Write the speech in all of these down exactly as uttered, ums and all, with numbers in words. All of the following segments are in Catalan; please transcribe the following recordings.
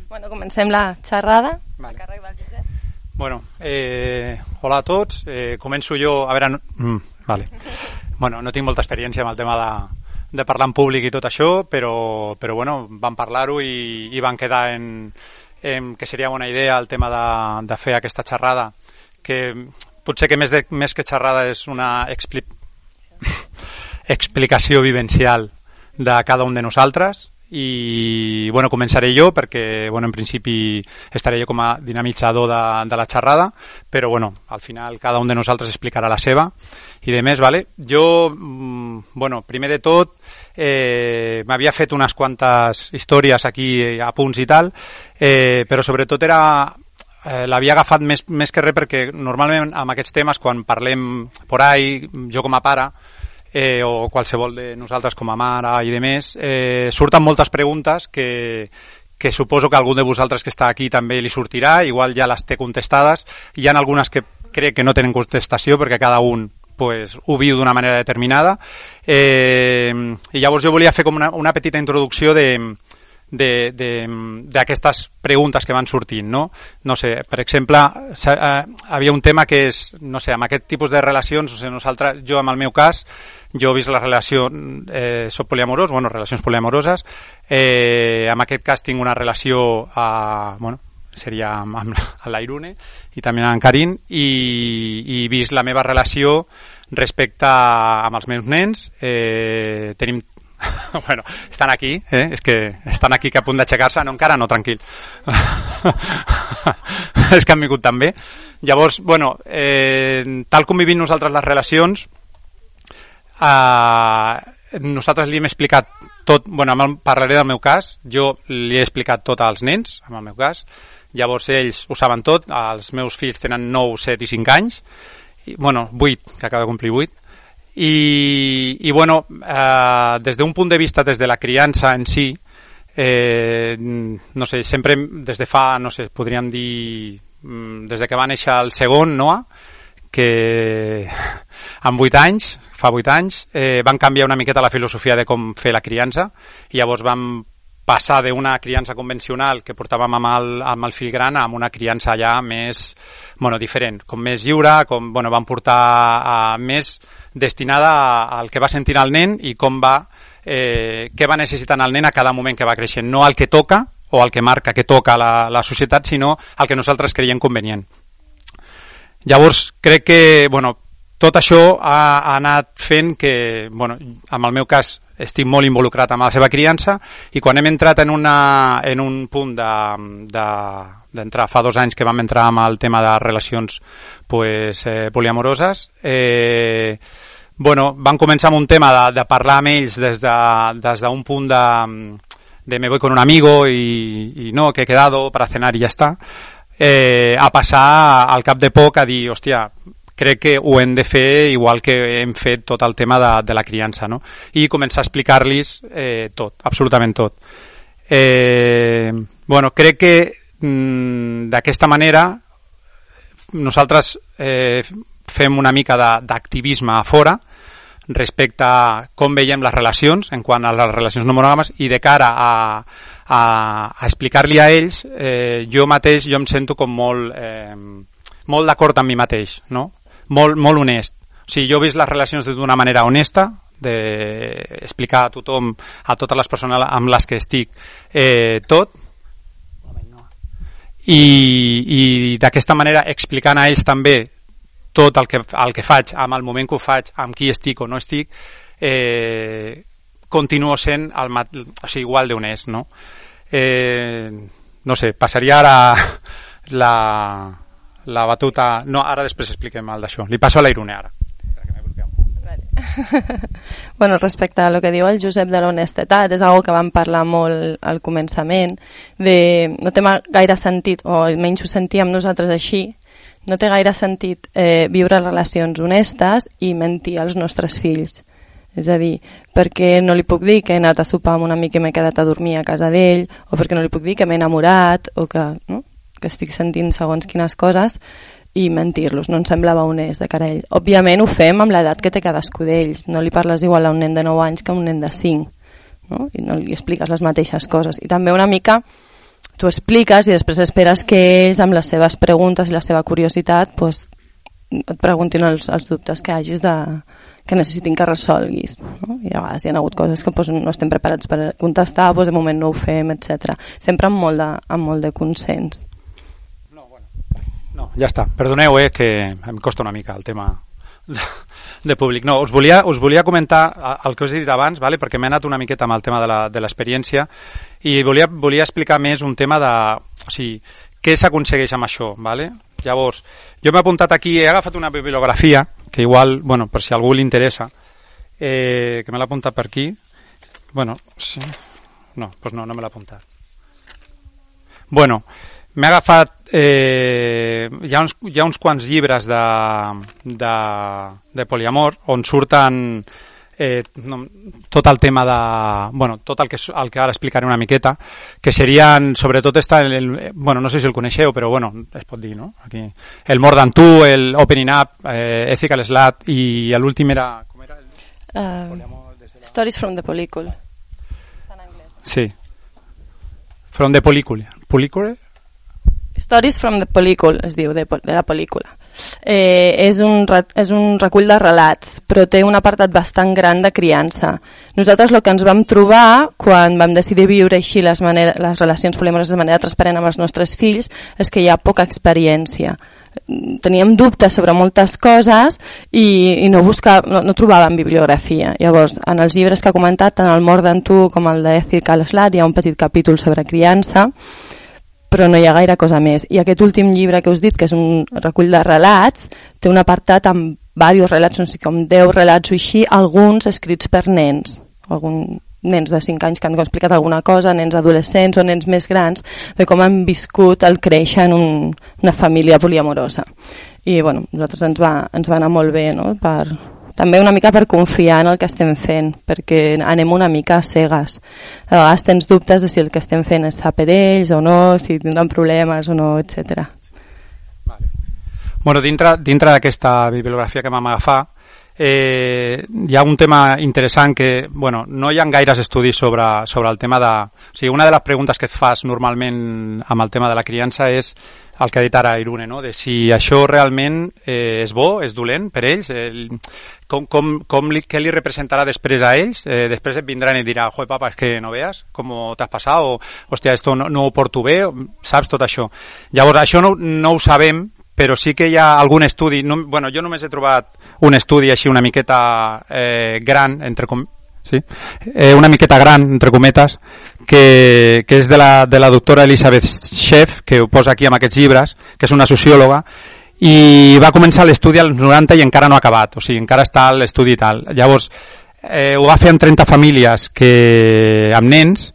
Bueno, comencem la xerrada. Vale. A càrrec del Josep. Bueno, eh, hola a tots. Eh, començo jo... A veure... No, mm, vale. Bueno, no tinc molta experiència amb el tema de, de parlar en públic i tot això, però, però bueno, vam parlar-ho i, i van quedar en, en que seria bona idea el tema de, de fer aquesta xerrada, que potser que més, de, més que xerrada és una expli... explicació vivencial de cada un de nosaltres. I bueno, començaré jo perquè bueno, en principi estaré jo com a dinamitzador de, de la xerrada, però bueno, al final cada un de nosaltres explicarà la seva i de més, vale? Jo, bueno, primer de tot eh, m'havia fet unes quantes històries aquí a punts i tal, eh, però sobretot era eh, l'havia agafat més, més que res perquè normalment amb aquests temes quan parlem por ahí, jo com a pare Eh, o qualsevol de nosaltres com a mare i de més, eh, surten moltes preguntes que, que suposo que algun de vosaltres que està aquí també li sortirà, igual ja les té contestades, hi ha algunes que crec que no tenen contestació perquè cada un pues, ho viu d'una manera determinada, eh, i llavors jo volia fer com una, una petita introducció de d'aquestes preguntes que van sortint, no? No sé, per exemple, eh, havia un tema que és, no sé, amb aquest tipus de relacions, o sigui, nosaltres, jo en el meu cas, jo he vist la relació, eh, soc poliamorós, bueno, relacions poliamoroses, eh, en aquest cas tinc una relació, a, bueno, seria amb, amb l'Airune i també amb en Karin, i, i he vist la meva relació respecte a, amb els meus nens, eh, tenim bueno, estan aquí, eh? És que estan aquí que a punt d'aixecar-se, no, encara no, tranquil. És que han vingut també. Llavors, bueno, eh, tal com vivim nosaltres les relacions, eh, nosaltres li hem explicat tot, bueno, parlaré del meu cas, jo li he explicat tot als nens, en el meu cas, llavors ells ho saben tot, els meus fills tenen nou, set i cinc anys, i, bueno, vuit, que acaba de complir vuit, I, i bueno, eh, des d'un punt de vista, des de la criança en si, eh, no sé, sempre des de fa, no sé, podríem dir, des de que va néixer el segon, Noah, que amb vuit anys, fa vuit anys, eh, van canviar una miqueta la filosofia de com fer la criança, i llavors vam passar d'una criança convencional que portàvem amb el, amb el fill gran a una criança ja més, bueno, diferent, com més lliure, com, bueno, vam portar a, més destinada al que va sentir el nen i com va, eh, què va necessitant el nen a cada moment que va creixent, no al que toca o al que marca que toca la, la societat, sinó al que nosaltres creiem convenient. Llavors, crec que, bueno, tot això ha, ha anat fent que, bueno, en el meu cas, estic molt involucrat amb la seva criança i quan hem entrat en, una, en un punt de, de, d'entrar, fa dos anys que vam entrar amb el tema de relacions pues, eh, poliamoroses, eh, bueno, vam començar amb un tema de, de parlar amb ells des d'un de, des punt de, de me voy con un amigo y, y no, que he quedado para cenar y ya está, eh, a passar al cap de poc a dir, hòstia, crec que ho hem de fer igual que hem fet tot el tema de, de la criança, no? I començar a explicar-los eh, tot, absolutament tot. Eh, bueno, crec que mm, d'aquesta manera nosaltres eh, fem una mica d'activisme a fora respecte a com veiem les relacions en quant a les relacions no monògames i de cara a, a, a explicar-li a ells, eh, jo mateix jo em sento com molt, eh, molt d'acord amb mi mateix, no? Molt, molt honest. O sigui, jo he vist les relacions d'una manera honesta, d'explicar a tothom, a totes les persones amb les que estic, eh, tot, i, i d'aquesta manera explicant a ells també tot el que, el que faig, amb el moment que ho faig, amb qui estic o no estic, eh, continuo sent el, o sigui, igual d'honest, no? Eh, no sé, passaria ara la... la batuta... No, ara després expliquem el d'això. Li passo a l'Airune ara. Vale. Bueno, respecte a lo que diu el Josep de l'honestedat, és algo que vam parlar molt al començament, de no té gaire sentit, o almenys ho sentíem nosaltres així, no té gaire sentit eh, viure relacions honestes i mentir als nostres fills. És a dir, perquè no li puc dir que he anat a sopar amb un amic i m'he quedat a dormir a casa d'ell, o perquè no li puc dir que m'he enamorat, o que... No? que estic sentint segons quines coses i mentir-los, no em semblava honest de cara a ell. Òbviament ho fem amb l'edat que té cadascú d'ells, no li parles igual a un nen de nou anys que a un nen de cinc, no? I no li expliques les mateixes coses. I també una mica tu expliques i després esperes que ells, amb les seves preguntes i la seva curiositat, pues, et preguntin els, els dubtes que hagis de, que necessitin que resolguis, no? I a vegades hi ha hagut coses que pues, no estem preparats per contestar, pues, de moment no ho fem, etcètera. Sempre amb molt de, amb molt de consens. No, bueno, no, ja està. Perdoneu, eh, que em costa una mica el tema de, de públic. No, us volia, us volia comentar el que us he dit abans, vale? Perquè m'he anat una miqueta amb el tema de l'experiència i volia, volia explicar més un tema de... O sigui, què s'aconsegueix amb això, vale? Llavors, jo m'he apuntat aquí, he agafat una bibliografia, que igual, bueno, per si a algú li interessa, eh, que me l'ha apuntat per aquí. Bueno, sí. No, doncs no, no me l'ha apuntat. Bueno, m'he agafat... Eh, hi, ha uns, hi ha uns quants llibres de, de, de poliamor on surten... Eh, no, tot el tema de... Bueno, tot el que, el que ara explicaré una miqueta, que serien, sobretot, està el, el, bueno, no sé si el coneixeu, però bueno, es pot dir, no? Aquí. El More Than Two, el Opening Up, eh, Ethical Slut, i l'últim era... Com era? El, uh, la... Stories from the Polycule. Sí. From the Polycule. Polycule? Stories from the Polycule, es diu, de, de la pel·lícula. Eh, és, un, és un recull de relats, però té un apartat bastant gran de criança. Nosaltres el que ens vam trobar quan vam decidir viure així les, manera, les relacions poliamoroses de manera transparent amb els nostres fills és que hi ha poca experiència. Teníem dubtes sobre moltes coses i, i no, buscava, no, no trobàvem bibliografia. Llavors, en els llibres que ha comentat, tant el More Than Two com el de Ethical Slut, hi ha un petit capítol sobre criança, però no hi ha gaire cosa més. I aquest últim llibre que us dit, que és un recull de relats, té un apartat amb diversos relats, no sé, com deu relats o així, alguns escrits per nens, algun, nens de cinc anys que han explicat alguna cosa, nens adolescents o nens més grans, de com han viscut el créixer en un, una família poliamorosa. I bueno, nosaltres ens va, ens va anar molt bé, no? Per, també una mica per confiar en el que estem fent, perquè anem una mica a cegues. A vegades tens dubtes de si el que estem fent és sa per ells o no, si tindran problemes o no, etcètera. Vale. Bueno, dintre, dintre d'aquesta bibliografia que vam agafar, eh, hi ha un tema interessant que, bueno, no hi ha gaires estudis sobre, sobre el tema de... O sigui, una de les preguntes que et fas normalment amb el tema de la criança és el que ha dit ara Irune, no? De si això realment eh, és bo, és dolent per ells, eh, com, com, com li, què li representarà després a ells, eh, després et vindran i dirà, joder, papa, és que no veas com t'has passat, o, hòstia, esto no, no ho porto bé, saps tot això. Llavors, això no, no ho sabem, però sí que hi ha algun estudi, no, bueno, jo només he trobat un estudi així una miqueta eh, gran, entre com... Sí? Eh, una miqueta gran, entre cometes, que, que és de la, de la doctora Elizabeth Sheff, que ho posa aquí amb aquests llibres, que és una sociòloga, i va començar l'estudi als noranta i encara no ha acabat, o sigui, encara està l'estudi i tal. Llavors, eh, ho va fer amb trenta famílies que, amb nens,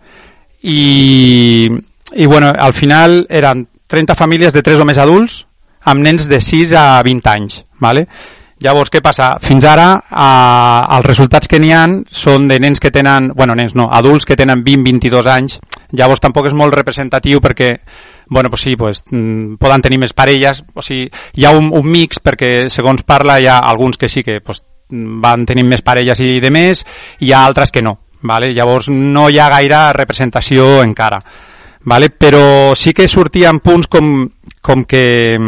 i, i bueno, al final eren trenta famílies de tres o més adults, amb nens de sis a vint anys, ¿vale? Llavors, què passa? Fins ara, eh, els resultats que n'hi ha són de nens que tenen, bueno, nens no, adults que tenen vint a vint-i-dos anys, llavors tampoc és molt representatiu perquè, bueno, pues sí, pues, mm, poden tenir més parelles, o sigui, hi ha un, un mix perquè, segons parla, hi ha alguns que sí que pues, van tenir més parelles i de més, i hi ha altres que no, ¿vale? Llavors no hi ha gaire representació encara, ¿vale? Però sí que sortien punts com, com que...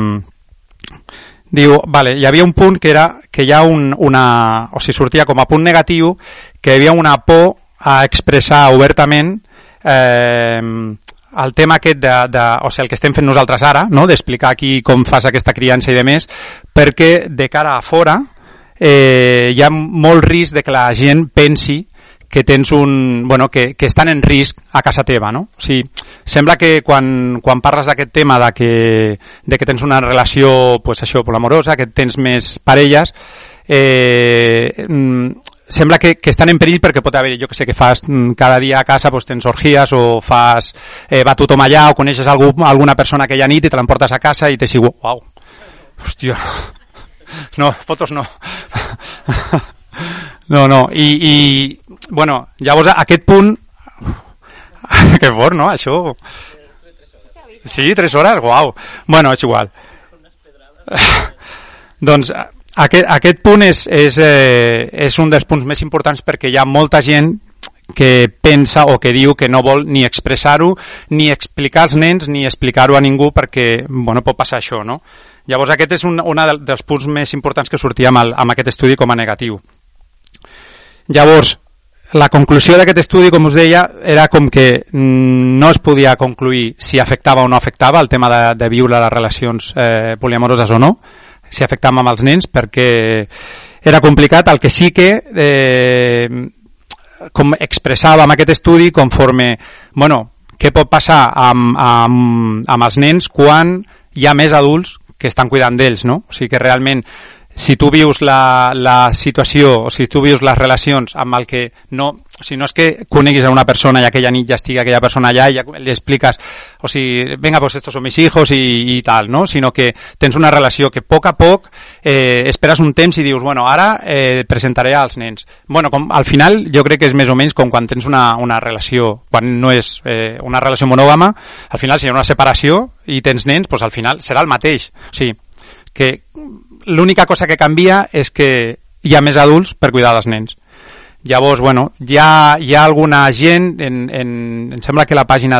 Diu, vale, hi havia un punt que era que hi ha un, una... O sigui, sortia com a punt negatiu que hi havia una por a expressar obertament eh, el tema aquest de, de... O sigui, el que estem fent nosaltres ara, no?, d'explicar aquí com fas aquesta criança i de més, perquè de cara a fora eh, hi ha molt risc de que la gent pensi que tens un... Bueno, que, que estan en risc a casa teva, no? O sigui, sembla que quan, quan parles d'aquest tema de que, de que tens una relació, pues això, polamorosa, que tens més parelles, eh, sembla que, que estan en perill perquè pot haver, jo que sé, que fas cada dia a casa, pues tens orgies o fas, eh, va tothom allà o coneixes algú, alguna persona aquella nit i te l'emportes a casa i te sigo, uau, hòstia, no, fotos no. No, no, i, i bueno, llavors aquest punt que fort, no, això sí, tres hores, uau, bueno, és igual doncs aquest, aquest punt és, és, eh, és un dels punts més importants perquè hi ha molta gent que pensa o que diu que no vol ni expressar-ho, ni explicar als nens, ni explicar-ho a ningú, perquè bueno, pot passar això, no? Llavors aquest és un, un dels punts més importants que sortia amb, el, amb aquest estudi com a negatiu. Llavors, la conclusió d'aquest estudi, com us deia, era com que no es podia concluir si afectava o no afectava el tema de, de viure les relacions eh, poliamoroses o no, si afectava amb els nens, perquè era complicat. El que sí que eh, com expressava amb aquest estudi conforme, bueno, què pot passar amb, amb, amb els nens quan hi ha més adults que estan cuidant d'ells, no? O sigui que realment, si tu vius la, la situació, o si tu vius les relacions amb el que no, o sigui, no és que coneguis a una persona i aquella nit ja estigui aquella persona allà i ja li expliques, o sigui, venga, pues estos son mis hijos i, i tal, no? Sinó que tens una relació que a poc a poc eh, esperes un temps i dius, bueno, ara eh, presentaré als nens. Bueno, com, al final jo crec que és més o menys com quan tens una, una relació, quan no és eh, una relació monògama, al final si hi ha una separació i tens nens, pues al final serà el mateix. O sigui, que l'única cosa que canvia és que hi ha més adults per cuidar dels nens. Llavors, bueno, hi ha, hi ha alguna gent, en, en, em sembla que la pàgina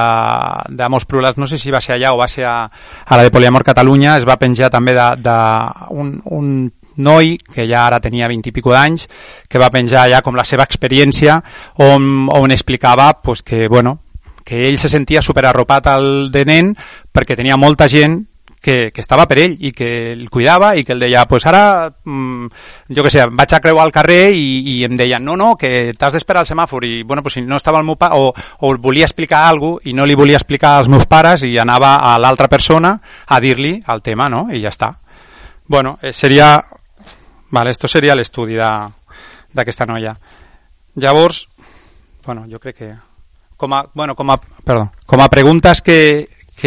d'Amos Plurals, no sé si va ser allà o va ser a, a la de Poliamor Catalunya, es va penjar també de, de un, un noi que ja ara tenia vint i pico d'anys, que va penjar allà com la seva experiència, on, on explicava pues, que, bueno, que ell se sentia superarropat al de nen perquè tenia molta gent que, que estava per ell i que el cuidava i que el deia, pues ara, mmm, jo què sé, vaig a creuar al carrer i, i em deien, no, no, que t'has d'esperar al semàfor i, bueno, pues si no estava el meu pare, o, o volia explicar alguna cosa i no li volia explicar als meus pares i anava a l'altra persona a dir-li el tema, no? I ja està. Bueno, seria... Vale, esto seria l'estudi d'aquesta noia. Llavors, bueno, jo crec que... Com a, bueno, com a, perdó, com a preguntes que...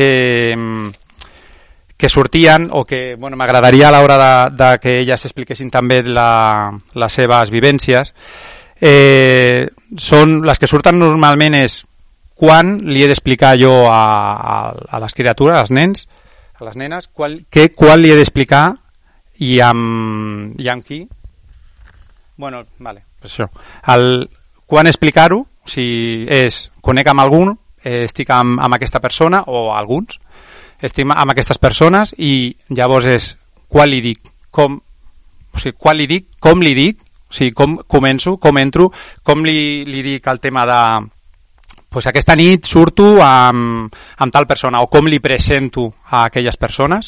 que que sortien o que bueno, m'agradaria a l'hora de, de que elles expliquessin també la, les seves vivències, eh, són les que surten normalment és quan li he d'explicar jo a, a, a les criatures, als nens, a les nenes, qual, que, quan li he d'explicar i amb, i amb qui. Bueno, vale, pues això. El, quan explicar-ho, si és conec amb algú, eh, estic amb, amb aquesta persona o alguns, estic amb aquestes persones i llavors és quan li dic, com, o sigui, quan li dic, com li dic, o sigui, com començo, com entro, com li, li dic el tema de pues aquesta nit surto amb, amb tal persona o com li presento a aquelles persones.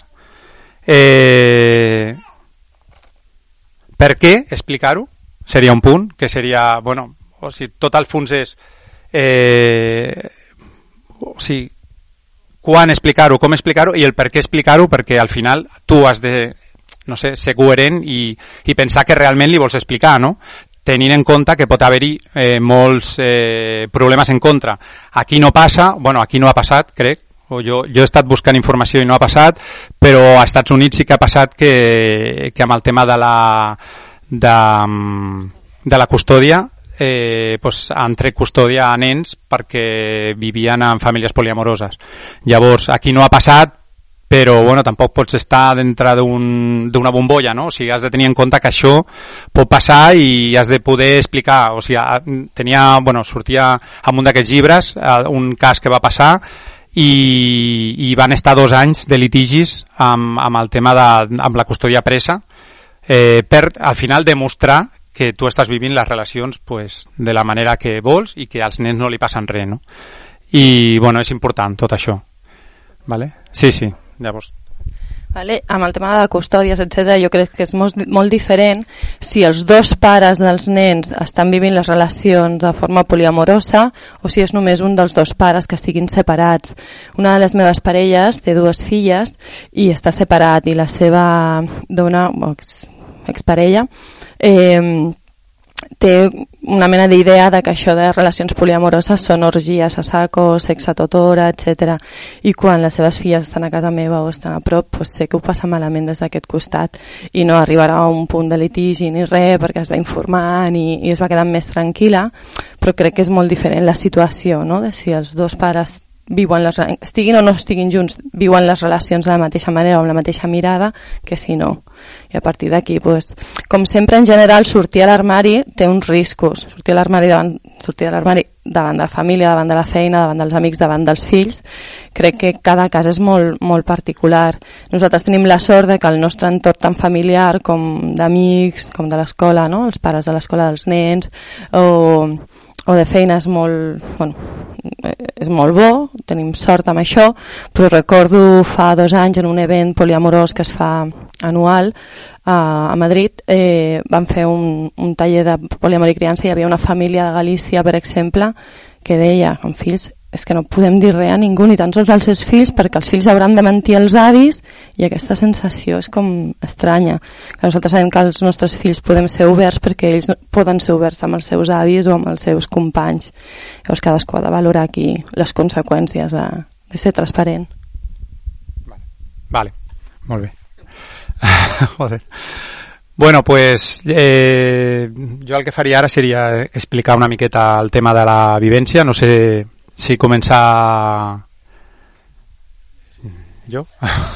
Eh, per què explicar-ho? Seria un punt, que seria, bueno, o sigui, tot el fons és eh, o sigui, quan explicar-ho, com explicar-ho i el per què explicar-ho, perquè al final tu has de, no sé, ser coherent i, i pensar que realment li vols explicar, no? Tenint en compte que pot haver-hi eh, molts eh, problemes en contra. Aquí no passa, bueno, aquí no ha passat, crec, o jo, jo he estat buscant informació i no ha passat, però a Estats Units sí que ha passat que, que amb el tema de la, de, de la custòdia, Eh, pues, han tret custòdia a nens perquè vivien en famílies poliamoroses. Llavors, aquí no ha passat, però bueno, tampoc pots estar dintre d'un, d'una bombolla, no? O sigui, has de tenir en compte que això pot passar i has de poder explicar. O sigui, tenia, bueno, sortia en un d'aquests llibres un cas que va passar i, i van estar dos anys de litigis amb, amb el tema de amb la custòdia presa eh, per al final demostrar que tu estàs vivint les relacions pues, de la manera que vols i que als nens no li passen res, no? I, bueno, és important tot això. Vale? Sí, sí, llavors... Vale. Amb el tema de la custòdia, etcètera, jo crec que és molt, molt diferent si els dos pares dels nens estan vivint les relacions de forma poliamorosa o si és només un dels dos pares que estiguin separats. Una de les meves parelles té dues filles i està separat i la seva dona, ex, exparella, Eh, té una mena d'idea de que això de relacions poliamoroses són orgies a saco, sexe a tota hora, etcètera. I quan les seves filles estan a casa meva o estan a prop, pues sé que ho passa malament des d'aquest costat i no arribarà a un punt de litigi ni res perquè es va informant i, i es va quedar més tranquil·la, però crec que és molt diferent la situació, no? De si els dos pares viuen les, estiguin o no estiguin junts, viuen les relacions de la mateixa manera o amb la mateixa mirada que si no. I a partir d'aquí, pues, com sempre, en general, sortir a l'armari té uns riscos. Sortir a l'armari davant, sortir a l'armari davant de la família, davant de la feina, davant dels amics, davant dels fills. Crec que cada cas és molt, molt particular. Nosaltres tenim la sort de que el nostre entorn tan familiar com d'amics, com de l'escola, no? Els pares de l'escola dels nens, o, o de feina és molt, bueno, és molt bo, tenim sort amb això, però recordo fa dos anys en un event poliamorós que es fa anual a Madrid, eh, van fer un, un taller de poliamor i criança i hi havia una família de Galícia, per exemple, que deia, amb fills, és que no podem dir res a ningú, ni tan sols als seus fills, perquè els fills hauran de mentir als avis, i aquesta sensació és com estranya. Que nosaltres sabem que els nostres fills podem ser oberts perquè ells poden ser oberts amb els seus avis o amb els seus companys. Llavors cadascú ha de valorar aquí les conseqüències de, de ser transparent. Vale, vale. Molt bé. Joder. Bueno, pues eh, jo el que faria ara seria explicar una miqueta el tema de la vivència. No sé si començar jo.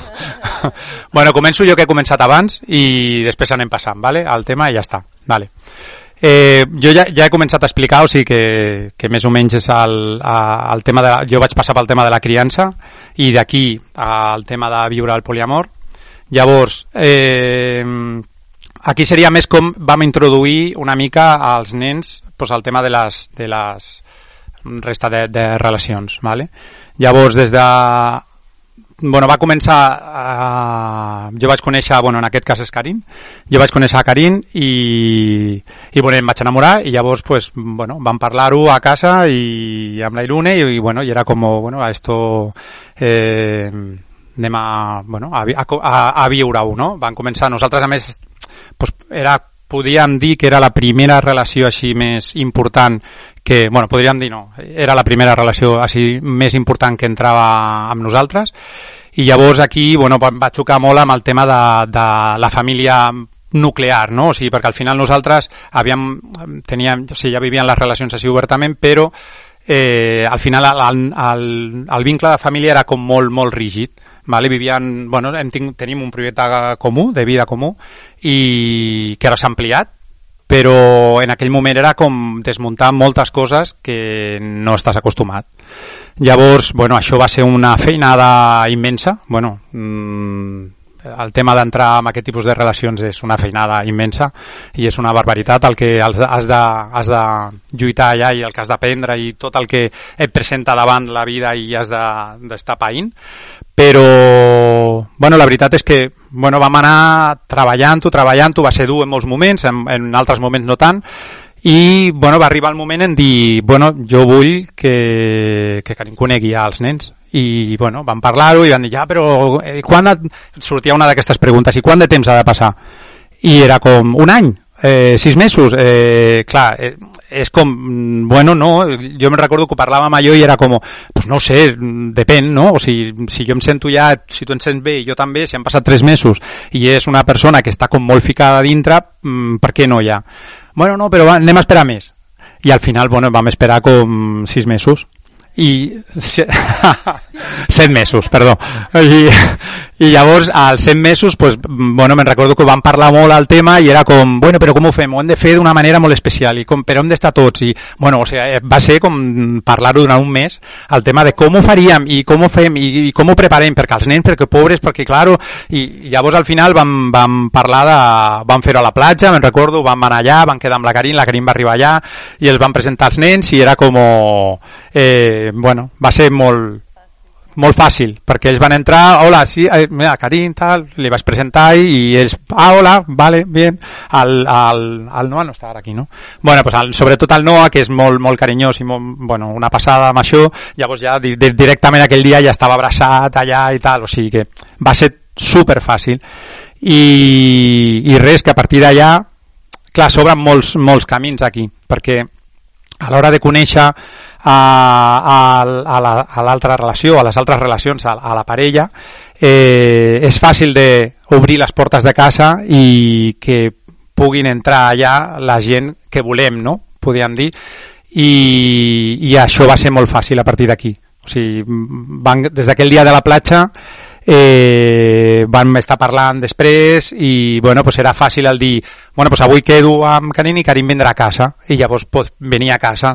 Bueno, començo jo que he començat abans i després anem passant, ¿vale? Al tema i ja està. Vale. Eh, jo ja, ja he començat a explicar, o sigui que, que més o menys és el, el tema de la, jo vaig passar pel tema de la criança i d'aquí al tema de viure el poliamor. Llavors, eh, aquí seria més com vam introduir una mica als nens pues, el tema de les, de les resta de, de relacions, ¿vale? Llavors, des de... Bueno, va començar... A, jo vaig conèixer, bueno, en aquest cas és Karin, jo vaig conèixer a Karin i, i bueno, em vaig enamorar i llavors, pues, bueno, vam parlar-ho a casa i amb la Irune i, i bueno, i era com, bueno, esto... Eh, anem a, bueno, a, a, a viure-ho, no? Van començar, nosaltres a més, pues, era, podríem dir que era la primera relació així més important que, bueno, podríem dir no, era la primera relació així més important que entrava amb nosaltres i llavors aquí, bueno, va xocar molt amb el tema de, de la família nuclear, no? O sigui, perquè al final nosaltres havíem, teníem, o sigui, ja vivíem les relacions així obertament, però eh, al final el, el, el vincle de família era com molt, molt rígid. Vale, vivían, bueno, ten, tenim un projecte comú, de vida comú, i que ara s'ha ampliat, però en aquell moment era com desmuntar moltes coses que no estàs acostumat. Llavors, bueno, això va ser una feinada immensa, bueno, mmm, el tema d'entrar en aquest tipus de relacions és una feinada immensa i és una barbaritat el que has de, has de lluitar allà i el que has d'aprendre i tot el que et presenta davant la vida i has d'estar de, païnt. Però, bueno, la veritat és que, bueno, vam anar treballant-ho, treballant-ho, va ser dur en molts moments, en, en altres moments no tant, i, bueno, va arribar el moment en dir, bueno, jo vull que, que Karin conegui als nens. I, bueno, vam parlar-ho i van dir, ja, però eh, quan et... sortia una d'aquestes preguntes, i quant de temps ha de passar? I era com, un any, eh, sis mesos, eh, clar, eh, és com, bueno, no, jo me'n recordo que ho parlàvem amb allò i era com, pues no sé, depèn, no? O sigui, si jo em sento ja, si tu em sents bé i jo també, si han passat tres mesos i és una persona que està com molt ficada dintre, per què no ja? Bueno, no, però va, anem a esperar més. I al final, bueno, vam esperar com sis mesos. I set mesos, perdó. I, i llavors als set mesos pues, bueno, me'n recordo que vam parlar molt al tema i era com, bueno, però com ho fem? Ho hem de fer d'una manera molt especial i com, però hem d'estar tots i, bueno, o sigui, va ser com parlar-ho durant un mes el tema de com ho faríem i com ho fem i, i com ho preparem perquè els nens, perquè pobres, perquè claro i, i llavors al final vam, vam parlar de, vam fer-ho a la platja, me'n recordo, vam anar allà, vam quedar amb la Karin, la Karin va arribar allà i els vam presentar als nens i era com eh, bueno, va ser molt molt fàcil, perquè ells van entrar, hola, sí, eh, mira, Karin, tal, li vaig presentar i, i ells, ah, hola, vale, bien, el, el, el Noah no està ara aquí, no? Bueno, pues el, sobretot el Noah, que és molt, molt carinyós i molt, bueno, una passada amb això, llavors ja di, di, directament aquell dia ja estava abraçat allà i tal, o sigui que va ser super fàcil i, i res, que a partir d'allà, clar, s'obren molts, molts camins aquí, perquè a l'hora de conèixer a, a, a l'altra relació, a les altres relacions, a, a la parella, eh, és fàcil d'obrir les portes de casa i que puguin entrar allà la gent que volem, no? Podríem dir. I, i això va ser molt fàcil a partir d'aquí. O sigui, van, des d'aquell dia de la platja eh, vam estar parlant després i bueno, pues era fàcil el dir bueno, pues avui quedo amb Karin i Karin vindrà a casa i llavors pot venir a casa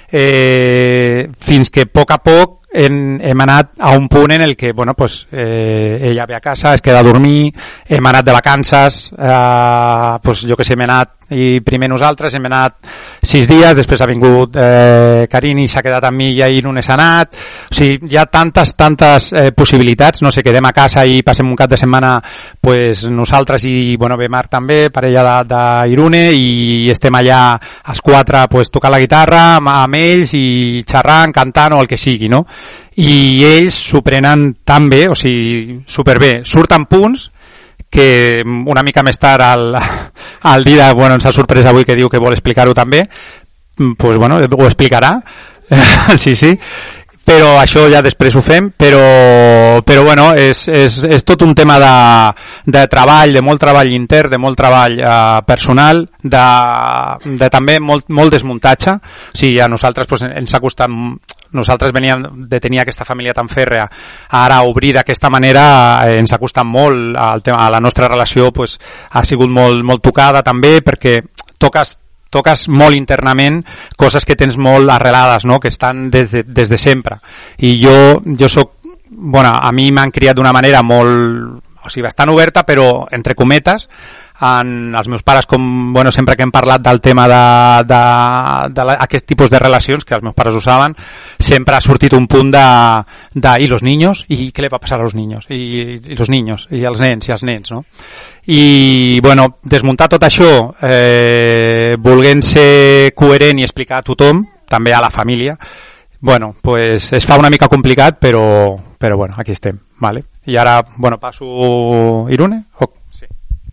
eh, fins que a poc a poc hem, hem anat a un punt en el que bueno, pues, eh, ella ve a casa, es queda a dormir, hem anat de vacances, eh, pues, jo que sé, hem anat i primer nosaltres hem anat sis dies, després ha vingut eh, Karin i s'ha quedat amb mi i ahir no s'ha anat, o sigui, hi ha tantes tantes eh, possibilitats, no sé, quedem a casa i passem un cap de setmana pues, nosaltres i bueno, ve Marc també, parella d'Irune i estem allà els quatre pues, tocant la guitarra amb, amb ells i xerrant, cantant o el que sigui, no? I ells s'ho prenen tan bé, o sigui, superbé, surten punts que una mica més tard al, al dia, bueno, ens ha sorprès avui que diu que vol explicar-ho també, pues bueno, ho explicarà, sí, sí, però això ja després ho fem, però, però bueno, és, és, és tot un tema de, de treball, de molt treball intern, de molt treball eh, personal, de, de també molt, molt desmuntatge, o sigui, a nosaltres pues, ens ha costat, nosaltres veníem de tenir aquesta família tan fèrrea, ara obrir d'aquesta manera eh, ens ha costat molt, el tema, la nostra relació pues, ha sigut molt, molt tocada també, perquè toques toques molt internament coses que tens molt arrelades, no? Que estan des de, des de sempre. I jo, jo soc, bueno, a mi m'han criat d'una manera molt, o sigui, bastant oberta, però entre cometes, en els meus pares, com, bueno, sempre que hem parlat del tema d'aquest tipus de relacions, que els meus pares ho saben, sempre ha sortit un punt de, de i los niños, i què li va passar a los niños, i, i los niños, i els nens, i els nens, no? I, bueno, desmuntar tot això, eh, volent ser coherent i explicar a tothom, també a la família, bueno, pues es fa una mica complicat, però, però bueno, aquí estem, ¿vale? I ara, bueno, passo Irune, o... Sí.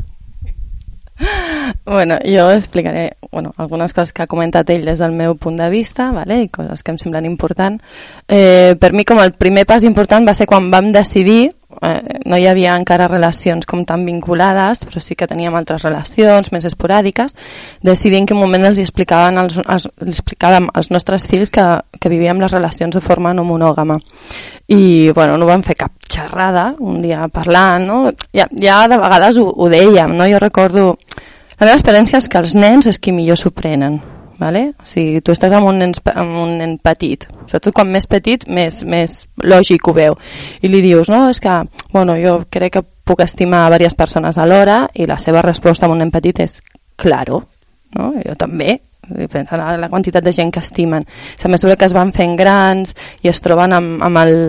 Bueno, jo explicaré bueno, algunes coses que ha comentat ell des del meu punt de vista, vale? I coses que em semblen importants. Eh, per mi, com el primer pas important va ser quan vam decidir, eh, no hi havia encara relacions com tan vinculades, però sí que teníem altres relacions més esporàdiques, decidir en quin moment els explicaven als, als, explicàvem als nostres fills que, que vivíem les relacions de forma no monògama. I, bueno, no vam fer cap xerrada, un dia parlant, no? Ja, ja de vegades ho, ho dèiem, no? Jo recordo... La meva experiència és que els nens és qui millor s'ho prenen, ¿vale? O sigui, tu estàs amb un, nen, amb un nen petit, sobretot quan més petit, més, més lògic ho veu. I li dius, no, és que, bueno, jo crec que puc estimar a diverses persones alhora, i la seva resposta a un nen petit és, claro, no? Jo també. Pensen en la quantitat de gent que estimen. A mesura que es van fent grans i es troben amb, amb el...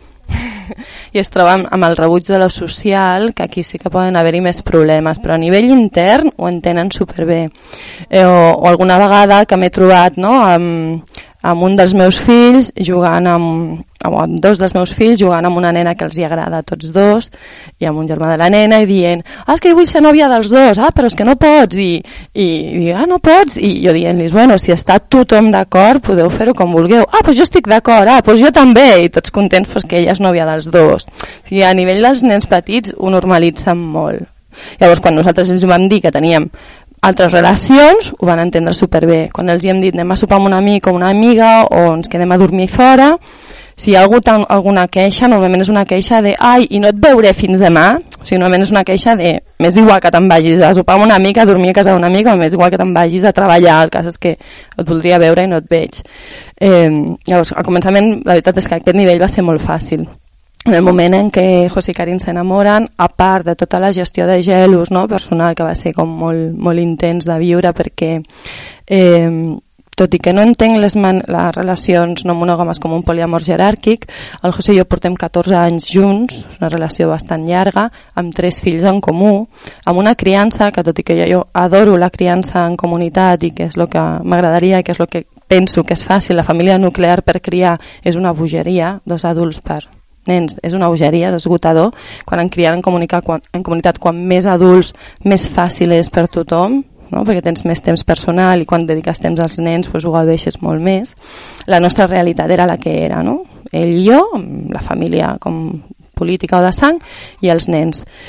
i es troben amb el rebuig de lo social, que aquí sí que poden haver-hi més problemes, però a nivell intern ho entenen superbé. Eh, o, o alguna vegada que m'he trobat, no, amb, amb un dels meus fills jugant amb, amb dos dels meus fills jugant amb una nena que els hi agrada a tots dos i amb un germà de la nena i dient, ah, és que jo vull ser nòvia dels dos, ah, però és que no pots, i, i, i ah, no pots, i jo dient-los, bueno, si està tothom d'acord podeu fer-ho com vulgueu, ah, doncs jo estic d'acord, ah, doncs jo també, i tots contents pues, que ella és nòvia dels dos. O sigui, a nivell dels nens petits ho normalitzen molt. Llavors, quan nosaltres els vam dir que teníem altres relacions, ho van entendre superbé. Quan els hi hem dit anem a sopar amb un amic o una amiga o ens quedem a dormir fora, si hi ha hagut alguna queixa, normalment és una queixa de ai, i no et veuré fins demà, o sigui, normalment és una queixa de m'és igual que te'n vagis a sopar amb una amiga, a dormir a casa d'un amic, o m'és igual que te'n vagis a treballar, el cas és que et voldria veure i no et veig. Eh, llavors, al començament, la veritat és que aquest nivell va ser molt fàcil. En el moment en què José i Karin s'enamoren, a part de tota la gestió de gelos, no, personal, que va ser com molt, molt intens de viure, perquè eh, tot i que no entenc les, man les relacions no monògames com un poliamor jeràrquic, el José i jo portem catorze anys junts, una relació bastant llarga, amb tres fills en comú, amb una criança que, tot i que jo adoro la criança en comunitat i que és el que m'agradaria, que és el que penso que és fàcil, la família nuclear per criar és una bogeria, dos adults per nens, és una bogeria, és esgotador. Quan en criar en, quan, en comunitat, quan més adults, més fàcil és per tothom, no? Perquè tens més temps personal i quan dediques temps als nens pues, ho gaudeixes molt més. La nostra realitat era la que era, no? Ell i jo, la família com política o de sang, i els nens.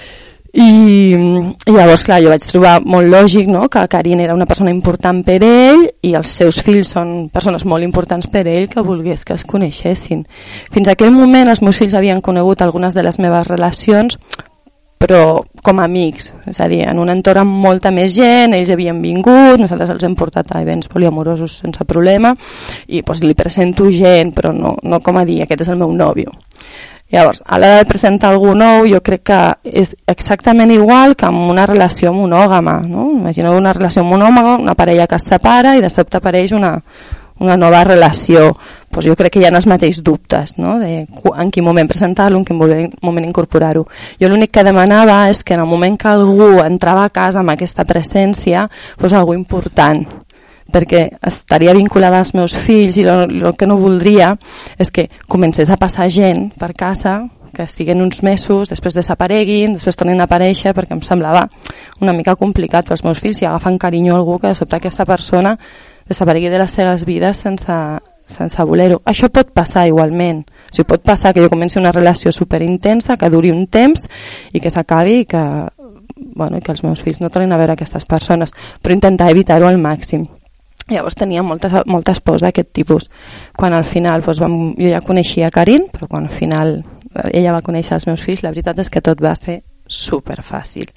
I, i llavors, clar, jo vaig trobar molt lògic, no?, que Karin era una persona important per ell i els seus fills són persones molt importants per ell, que volgués que es coneixessin. Fins a aquell moment els meus fills havien conegut algunes de les meves relacions, però com a amics, és a dir, en un entorn amb molta més gent, ells havien vingut, nosaltres els hem portat a events poliamorosos sense problema, i doncs, li presento gent, però no, no com a dir, aquest és el meu nòvio. Llavors, a l'hora de presentar algú nou, jo crec que és exactament igual que amb una relació monògama, no? Imagineu una relació monògama, una parella que es separa i de sobte apareix una, una nova relació. Pues jo crec que hi ha els mateixos dubtes, no?, de en quin moment presentar-lo, en quin moment incorporar-ho. Jo l'únic que demanava és que en el moment que algú entrava a casa amb aquesta presència fos algú important, perquè estaria vinculada als meus fills i el que no voldria és que comencés a passar gent per casa, que estiguen uns mesos, després desapareguin, després tornin a aparèixer, perquè em semblava una mica complicat pels meus fills si agafen carinyo a algú que de sobte aquesta persona desaparegui de les seves vides sense, sense voler-ho. Això pot passar igualment, o sigui, pot passar que jo comenci una relació superintensa, que duri un temps i que s'acabi i que, bueno, que els meus fills no tornin a veure aquestes persones, però intentar evitar-ho al màxim. Llavors tenia moltes, moltes pors d'aquest tipus. Quan al final, doncs vam, jo ja coneixia Karin, però quan al final ella va conèixer els meus fills, la veritat és que tot va ser superfàcil.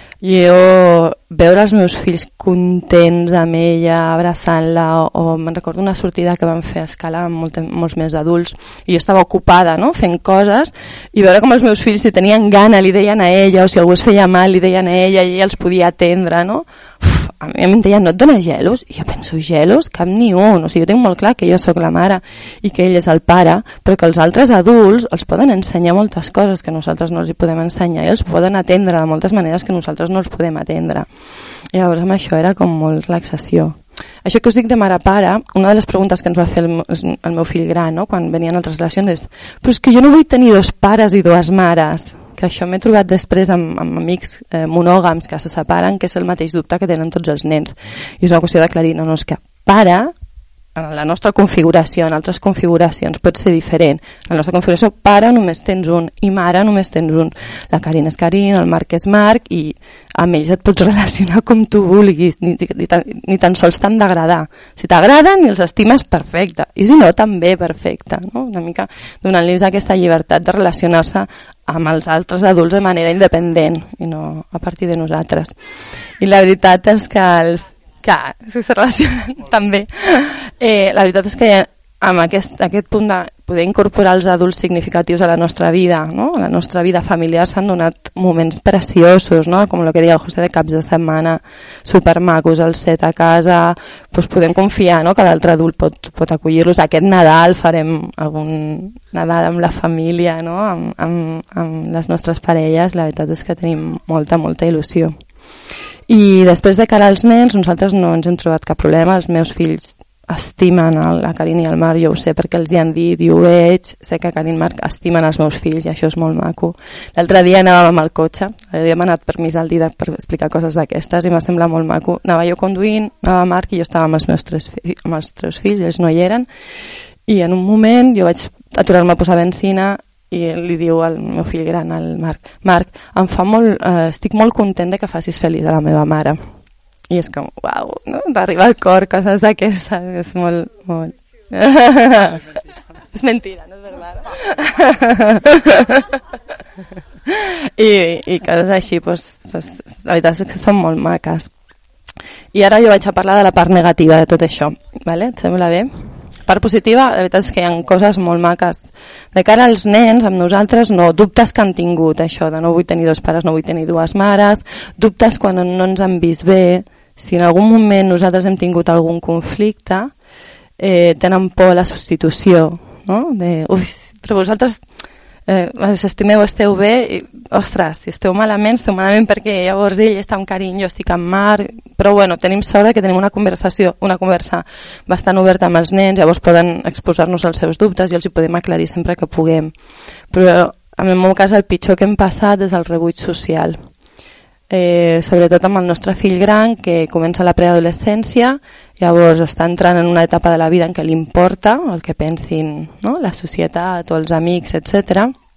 Jo veure els meus fills contents amb ella, abraçant-la, o, o me'n recordo una sortida que vam fer a escala amb molt, molts més adults, i jo estava ocupada, no?, fent coses, i veure com els meus fills, si tenien gana, li deien a ella, o si algú es feia mal, li deien a ella, i ella els podia atendre, no? Uf, a mi em deien, no et dona gelos? I jo penso, gelos? Cap ni un. O sigui, jo tinc molt clar que jo sóc la mare i que ell és el pare, però que els altres adults els poden ensenyar moltes coses que nosaltres no els hi podem ensenyar i els poden atendre de moltes maneres que nosaltres no els podem atendre. I llavors amb això era com molt relaxació. Això que us dic de mare-pare, una de les preguntes que ens va fer el, el meu fill gran, no?, quan venien altres relacions és, però és que jo no vull tenir dos pares i dues mares, que això m'he trobat després amb, amb amics eh, monògams que se separen, que és el mateix dubte que tenen tots els nens, i és una qüestió d'aclarir, no, no, és que pare, en la nostra configuració, en altres configuracions pot ser diferent. En la nostra configuració pare només tens un i mare només tens un. La Karin és Karin, el Marc és Marc, i amb ells et pots relacionar com tu vulguis, ni, ni, tan, ni tan sols t'han d'agradar. Si t'agraden i els estimes, perfecte, i si no, també perfecte, no? Una mica donant-los aquesta llibertat de relacionar-se amb els altres adults de manera independent i no a partir de nosaltres. I la veritat és que els que si se relacionen també. Eh, la veritat és que amb aquest, aquest punt de poder incorporar els adults significatius a la nostra vida, no?, a la nostra vida familiar, s'han donat moments preciosos, no?, com el que deia el José, de caps de setmana supermacos, el set a casa, doncs podem confiar, no?, que l'altre adult pot, pot acollir-los. Aquest Nadal farem algun Nadal amb la família, no?, amb, amb, amb les nostres parelles. La veritat és que tenim molta, molta il·lusió. I després de cara als nens, nosaltres no ens hem trobat cap problema. Els meus fills estimen el, la Karin i el Marc, jo ho sé perquè els hi han dit, jo ho veig, sé que Karin i Marc estimen els meus fills i això és molt maco. L'altre dia anàvem amb el cotxe, havia demanat permís al Didac per explicar coses d'aquestes i m'ha semblat molt maco. Anava jo conduint, anava Marc i jo estava amb els meus tres, amb els tres fills, ells no hi eren, i en un moment jo vaig aturar-me a posar benzina i li diu al meu fill gran, al Marc, Marc, em fa molt, eh, estic molt content de que facis feliç a la meva mare. I és com, uau, no? T'arriba al cor, coses d'aquestes, és molt, molt... és mentira, no és veritat. I, i coses així, pues, pues, la veritat és que són molt maques. I ara jo vaig a parlar de la part negativa de tot això, vale? Et sembla bé? Part positiva, la veritat és que hi ha coses molt maques. De cara als nens, amb nosaltres, no, dubtes que han tingut, això de no vull tenir dos pares, no vull tenir dues mares, dubtes quan no ens han vist bé, si en algun moment nosaltres hem tingut algun conflicte, eh, tenen por a la substitució, no? De, ui, però vosaltres eh, s'estimeu, esteu bé, i, ostres, si esteu malament, esteu malament perquè llavors ell està amb Karin, jo estic amb Marc, però bueno, tenim sort que tenim una conversació, una conversa bastant oberta amb els nens, llavors poden exposar-nos els seus dubtes i els hi podem aclarir sempre que puguem. Però en el meu cas el pitjor que hem passat és el rebuig social. Eh, sobretot amb el nostre fill gran que comença la preadolescència, llavors està entrant en una etapa de la vida en què li importa el que pensin, no?, la societat o els amics, etcètera.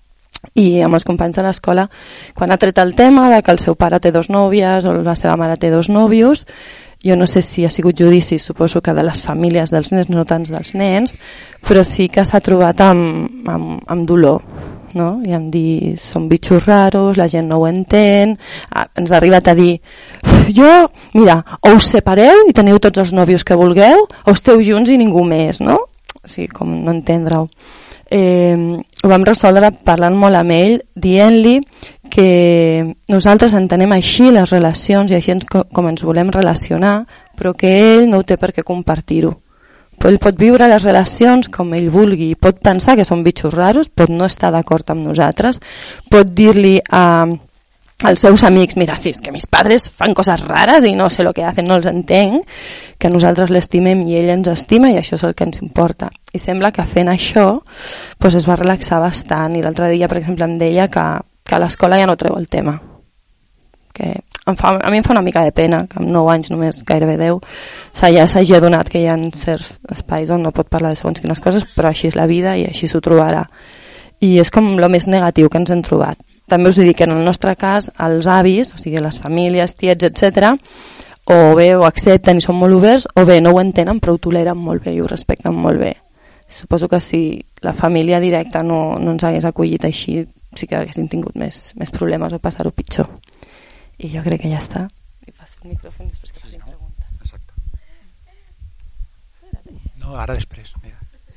i amb els companys de l'escola, quan ha tret el tema de que el seu pare té dos nòvies o la seva mare té dos nòvios, jo no sé si ha sigut judici, suposo que de les famílies dels nens, no tant dels nens, però sí que s'ha trobat amb, amb, amb dolor, no? I em dir, són bitxos raros, la gent no ho entén, ah, ens ha arribat a dir, jo, mira, o us separeu i teniu tots els nòvios que vulgueu, o esteu junts i ningú més, no? O sigui, com no entendre-ho. Eh, ho vam resoldre parlant molt amb ell, dient-li que nosaltres entenem així les relacions i així ens, com ens volem relacionar, però que ell no ho té per què compartir-ho. Ell pot viure les relacions com ell vulgui, pot pensar que són bitxos raros, pot no estar d'acord amb nosaltres, pot dir-li a, als seus amics, mira, sí, és que mis padres fan coses rares i no sé el que hacen, no els entenc, que nosaltres l'estimem i ell ens estima i això és el que ens importa. I sembla que fent això pues es va relaxar bastant i l'altre dia, per exemple, em deia que, que a l'escola ja no treu el tema. Que em fa, a mi em fa una mica de pena que amb nou anys, només gairebé deu, ja s'hagi adonat que hi ha certs espais on no pot parlar de segons quines coses, però així és la vida i així s'ho trobarà. I és com el més negatiu que ens hem trobat. També us dic que en el nostre cas els avis, o sigui les famílies, tiets, etcètera, o bé ho accepten i són molt oberts, o bé no ho entenen però ho toleren molt bé i ho respecten molt bé. Suposo que si la família directa no, no ens hagués acollit així, sí que haguéssim tingut més, més problemes o passar-ho pitjor. I jo crec que ja està. I passo el micròfon després que sí, facin no? preguntes. Exacte. No, ara després. Mira.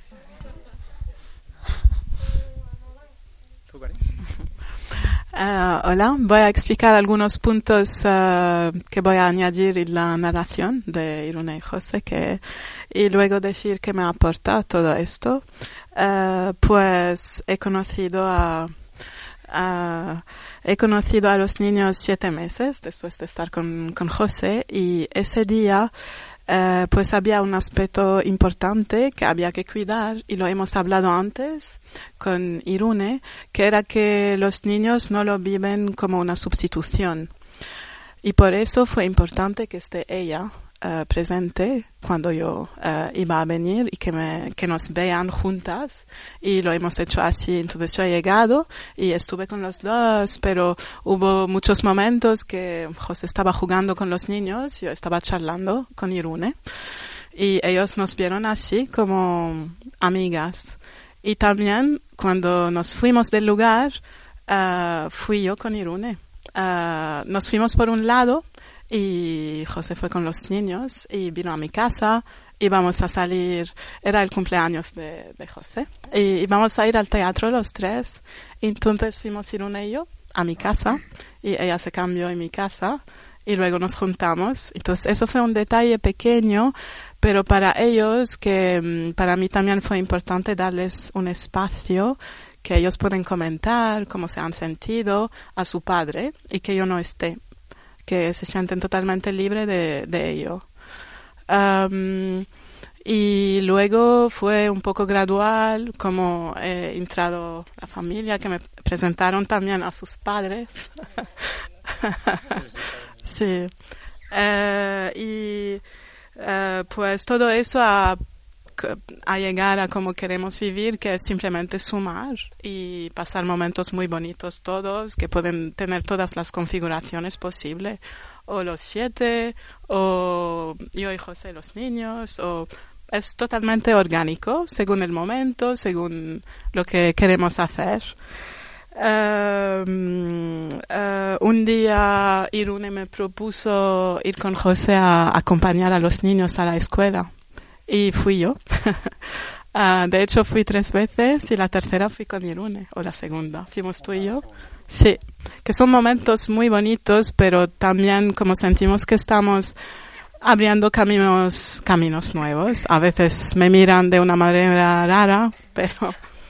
¿Tú, Cari? Uh, hola, voy a explicar algunos puntos uh, que voy a añadir en la narración de Irune y José que, y luego decir que me aporta todo esto. Uh, pues he conocido a, a he conocido a los niños siete meses después de estar con, con José y ese día Uh, pues había un aspecto importante que había que cuidar y lo hemos hablado antes con Irune, que era que los niños no lo viven como una sustitución y por eso fue importante que esté ella uh, presente cuando yo uh, iba a venir y que me que nos vean juntas y lo hemos hecho así. Entonces yo he llegado y estuve con los dos, pero hubo muchos momentos que José estaba jugando con los niños, yo estaba charlando con Irune y ellos nos vieron así como amigas. Y también cuando nos fuimos del lugar uh, fui yo con Irune. Uh, nos fuimos por un lado y José fue con los niños y vino a mi casa, íbamos a salir, era el cumpleaños de, de José, y íbamos a ir al teatro los tres, y entonces fuimos Irune y yo a mi casa, y ella se cambió en mi casa, y luego nos juntamos. Entonces eso fue un detalle pequeño, pero para ellos, que para mí también fue importante darles un espacio que ellos pueden comentar cómo se han sentido a su padre, y que yo no esté, que se sienten totalmente libres de, de ello. Um, y luego fue un poco gradual, como he entrado la familia, que me presentaron también a sus padres. Sí. Uh, y uh, pues todo eso a, a llegar a como queremos vivir, que es simplemente sumar y pasar momentos muy bonitos todos, que pueden tener todas las configuraciones posibles, o los siete, o yo y José los niños, o es totalmente orgánico, según el momento, según lo que queremos hacer. Uh, uh, un día Irune me propuso ir con José a acompañar a los niños a la escuela. Y fui yo. uh, de hecho, fui tres veces y la tercera fui con Irune, o la segunda. Fuimos tú y yo. Sí, que son momentos muy bonitos, pero también como sentimos que estamos abriendo caminos, caminos nuevos. A veces me miran de una manera rara, pero...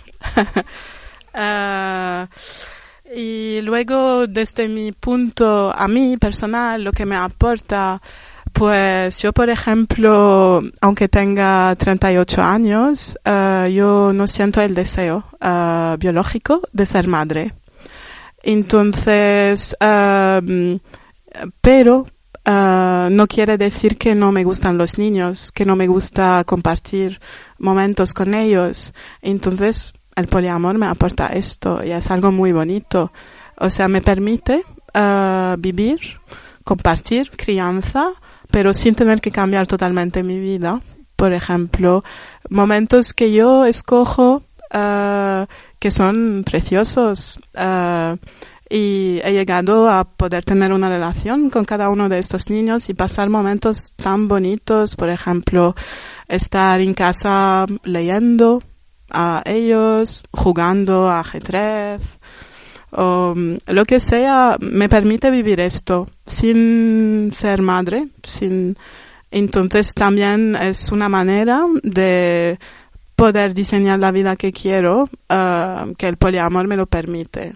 uh, y luego, desde mi punto, a mí personal, lo que me aporta... Pues yo, por ejemplo, aunque tenga treinta y ocho años, uh, yo no siento el deseo uh, biológico de ser madre. Entonces, uh, pero uh, no quiere decir que no me gustan los niños, que no me gusta compartir momentos con ellos. Entonces, el poliamor me aporta esto y es algo muy bonito. O sea, me permite uh, vivir, compartir, crianza, pero sin tener que cambiar totalmente mi vida. Por ejemplo, momentos que yo escojo uh, que son preciosos uh, y he llegado a poder tener una relación con cada uno de estos niños y pasar momentos tan bonitos. Por ejemplo, estar en casa leyendo a ellos, jugando a ajedrez, o lo que sea, me permite vivir esto sin ser madre, sin, entonces también es una manera de poder diseñar la vida que quiero, uh, que el poliamor me lo permite.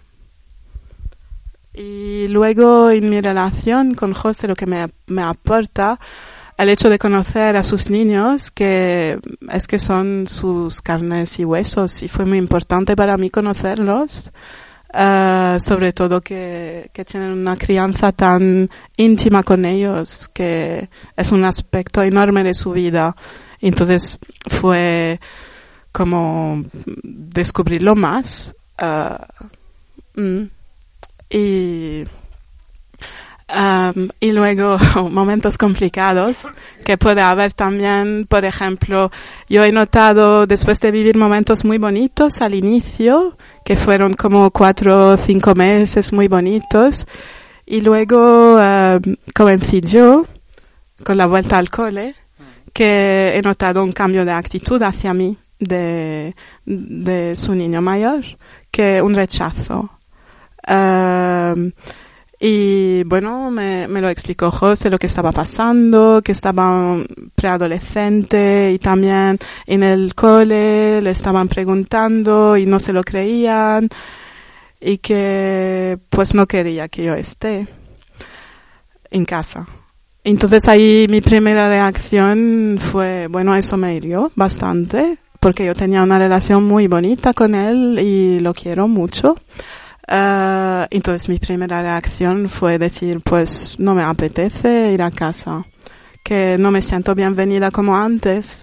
Y luego en mi relación con José lo que me, me aporta el hecho de conocer a sus niños, que es que son sus carnes y huesos, y fue muy importante para mí conocerlos, uh, sobre todo que, que tienen una crianza tan íntima con ellos, que es un aspecto enorme de su vida. Entonces fue como descubrirlo más. Uh, mm, y... Um, y luego momentos complicados que puede haber también. Por ejemplo, yo he notado después de vivir momentos muy bonitos al inicio, que fueron como cuatro o cinco meses muy bonitos, y luego uh, comencé yo con la vuelta al cole, que he notado un cambio de actitud hacia mí de, de su niño mayor, que un rechazo. Uh, Y bueno, me, me lo explicó José lo que estaba pasando, que estaba preadolescente y también en el cole le estaban preguntando y no se lo creían y que pues no quería que yo esté en casa. Entonces ahí mi primera reacción fue, bueno, eso me hirió bastante porque yo tenía una relación muy bonita con él y lo quiero mucho. Uh, entonces mi primera reacción fue decir, pues no me apetece ir a casa, que no me siento bienvenida como antes.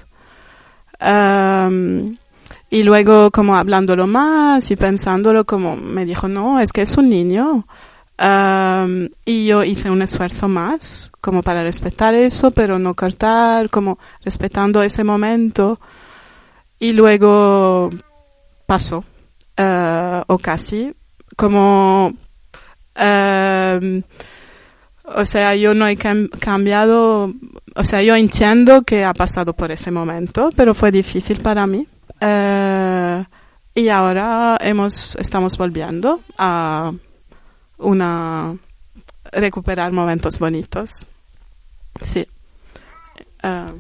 Um, y luego como hablándolo más y pensándolo, como me dijo, no, es que es un niño. Um, y yo hice un esfuerzo más como para respetar eso, pero no cortar, como respetando ese momento. Y luego pasó, uh, o casi. Como, eh, o sea, yo no he cam- cambiado, o sea, yo entiendo que ha pasado por ese momento, pero fue difícil para mí. Eh, y ahora hemos, estamos volviendo a una, recuperar momentos bonitos. Sí. Uh,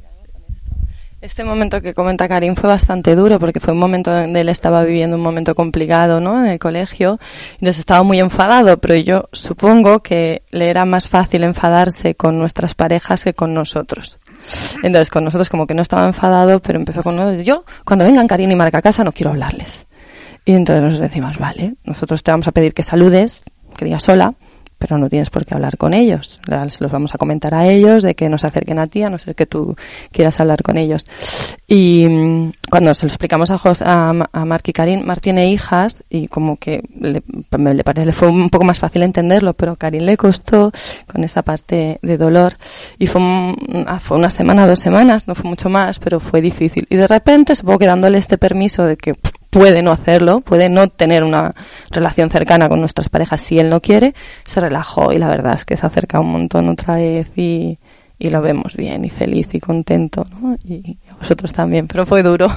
Este momento que comenta Karin fue bastante duro porque fue un momento donde él estaba viviendo un momento complicado, ¿no? En el colegio. Entonces estaba muy enfadado, pero yo supongo que le era más fácil enfadarse con nuestras parejas que con nosotros. Entonces con nosotros como que no estaba enfadado, pero empezó con nosotros. Yo, cuando vengan Karin y Marc a casa, no quiero hablarles. Y entonces nos decimos, vale, nosotros te vamos a pedir que saludes, que digas hola, pero no tienes por qué hablar con ellos. Se los vamos a comentar a ellos de que no se acerquen a ti, a no ser que tú quieras hablar con ellos. Y mmm, cuando se lo explicamos a, Jos, a, a Marc y Karin, Marc tiene hijas y como que le, le parece, le fue un poco más fácil entenderlo, pero a Karin le costó con esta parte de dolor. Y fue, un, fue una semana, dos semanas, no fue mucho más, pero fue difícil. Y de repente, supongo que dándole este permiso de que puede no hacerlo, puede no tener una relación cercana con nuestras parejas si él no quiere, se relajó y la verdad es que se acerca un montón otra vez y, y lo vemos bien y feliz y contento, ¿no? Y a vosotros también, pero fue duro.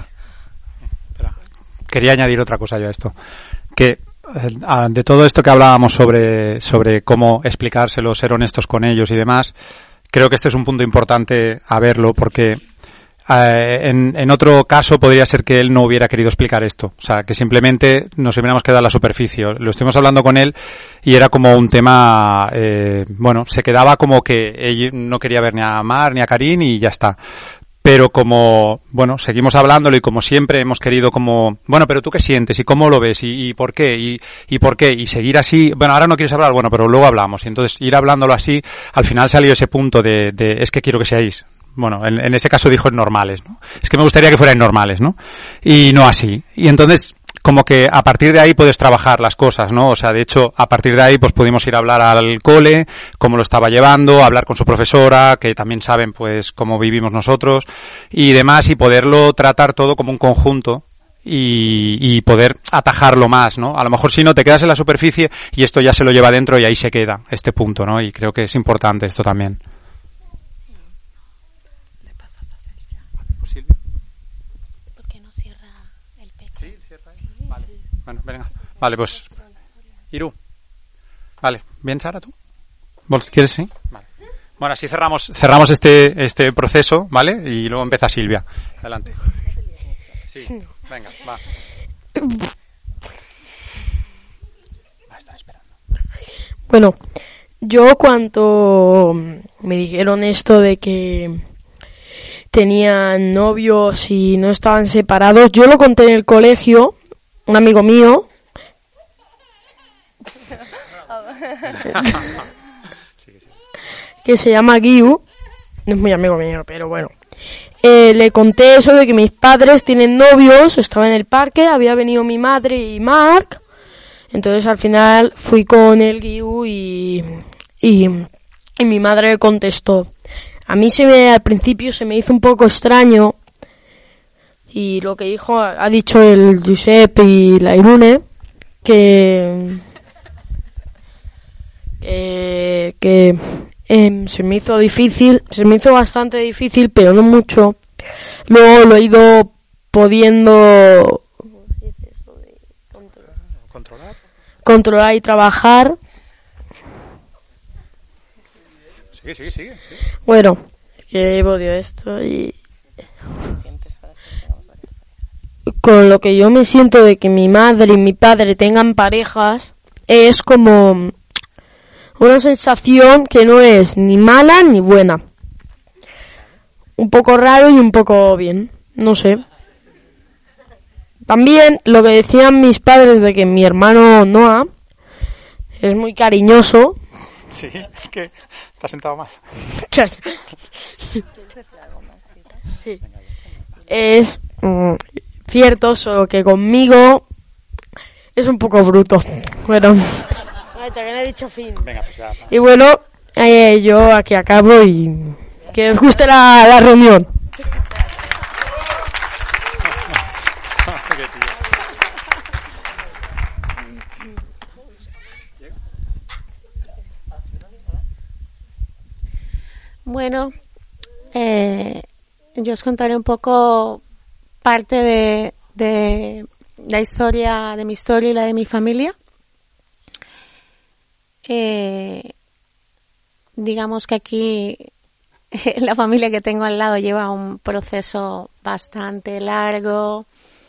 Quería añadir otra cosa yo a esto, que de todo esto que hablábamos sobre, sobre cómo explicárselo, ser honestos con ellos y demás, creo que este es un punto importante a verlo porque Uh, en, en otro caso podría ser que él no hubiera querido explicar esto, o sea, que simplemente nos hubiéramos quedado en la superficie. Lo estuvimos hablando con él y era como un tema, eh, bueno, se quedaba como que él no quería ver ni a Mar ni a Karin y ya está. Pero como, bueno, seguimos hablándolo y como siempre hemos querido como, bueno, pero tú qué sientes y cómo lo ves y, y por qué y, y por qué y seguir así, bueno, ahora no quieres hablar, bueno, pero luego hablamos y entonces ir hablándolo así, al final salió ese punto de, de es que quiero que seáis bueno, en, en ese caso dijo normales, ¿no? Es que me gustaría que fueran normales, ¿no? Y no así. Y entonces, como que a partir de ahí puedes trabajar las cosas, ¿no? O sea, de hecho, a partir de ahí pues pudimos ir a hablar al cole, cómo lo estaba llevando, hablar con su profesora, que también saben pues cómo vivimos nosotros y demás, y poderlo tratar todo como un conjunto y, y poder atajarlo más, ¿no? A lo mejor si no te quedas en la superficie y esto ya se lo lleva dentro y ahí se queda este punto, ¿no? Y creo que es importante esto también. ¿Le pasas a Silvia? ¿Silvia? ¿Por qué no cierra el pecho? Sí, cierra. Sí, vale. Sí. Bueno, venga. Vale, pues Iru. Vale, ¿bien, Sara, tú? ¿Vos quieres, sí? Vale. Bueno, así cerramos cerramos este este proceso, ¿vale? Y luego empieza Silvia. Adelante. Sí, venga, va. Va a estar esperando. Bueno, yo cuando me dijeron esto de que tenían novios y no estaban separados, yo lo conté en el colegio, un amigo mío. Que se llama Guiu, no es muy amigo mío, pero bueno. Eh, le conté eso de que mis padres tienen novios, estaba en el parque, había venido mi madre y Marc, entonces al final fui con el Guiu y, y, y mi madre le contestó. A mí se me, al principio se me hizo un poco extraño y lo que dijo, ha dicho el Josep y la Irune, que, que, que Eh, se me hizo difícil, se me hizo bastante difícil, pero no mucho. Luego lo he ido pudiendo controlar, controlar y trabajar. Sigue, sigue, sigue. sigue. Bueno, que odio esto y con lo que yo me siento de que mi madre y mi padre tengan parejas es como una sensación que no es ni mala ni buena. Un poco raro y un poco bien. No sé. También lo que decían mis padres de que mi hermano Noah es muy cariñoso. Sí, que te has sentado mal. Sí. Es mm, cierto, solo que conmigo es un poco bruto. Bueno... Que he dicho fin. Venga, pues ya, y bueno, eh, yo aquí acabo y que os guste la, la reunión. Bueno, eh, yo os contaré un poco parte de, de la historia, de mi historia y la de mi familia. Eh, digamos que aquí la familia que tengo al lado lleva un proceso bastante largo,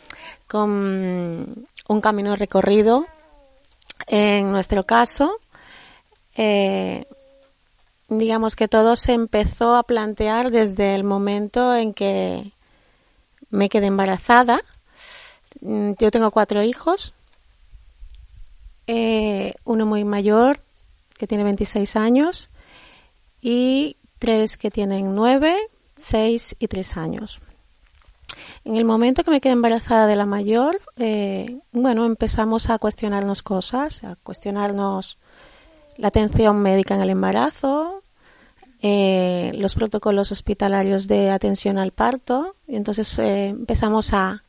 con un camino recorrido. En nuestro caso, eh, digamos que todo se empezó a plantear desde el momento en que me quedé embarazada. Yo tengo cuatro hijos, eh, uno muy mayor, que tiene veintiséis años, y tres que tienen nueve, seis y tres años. En el momento que me quedé embarazada de la mayor, eh, bueno, empezamos a cuestionarnos cosas, a cuestionarnos la atención médica en el embarazo, eh, los protocolos hospitalarios de atención al parto, y entonces eh, empezamos a,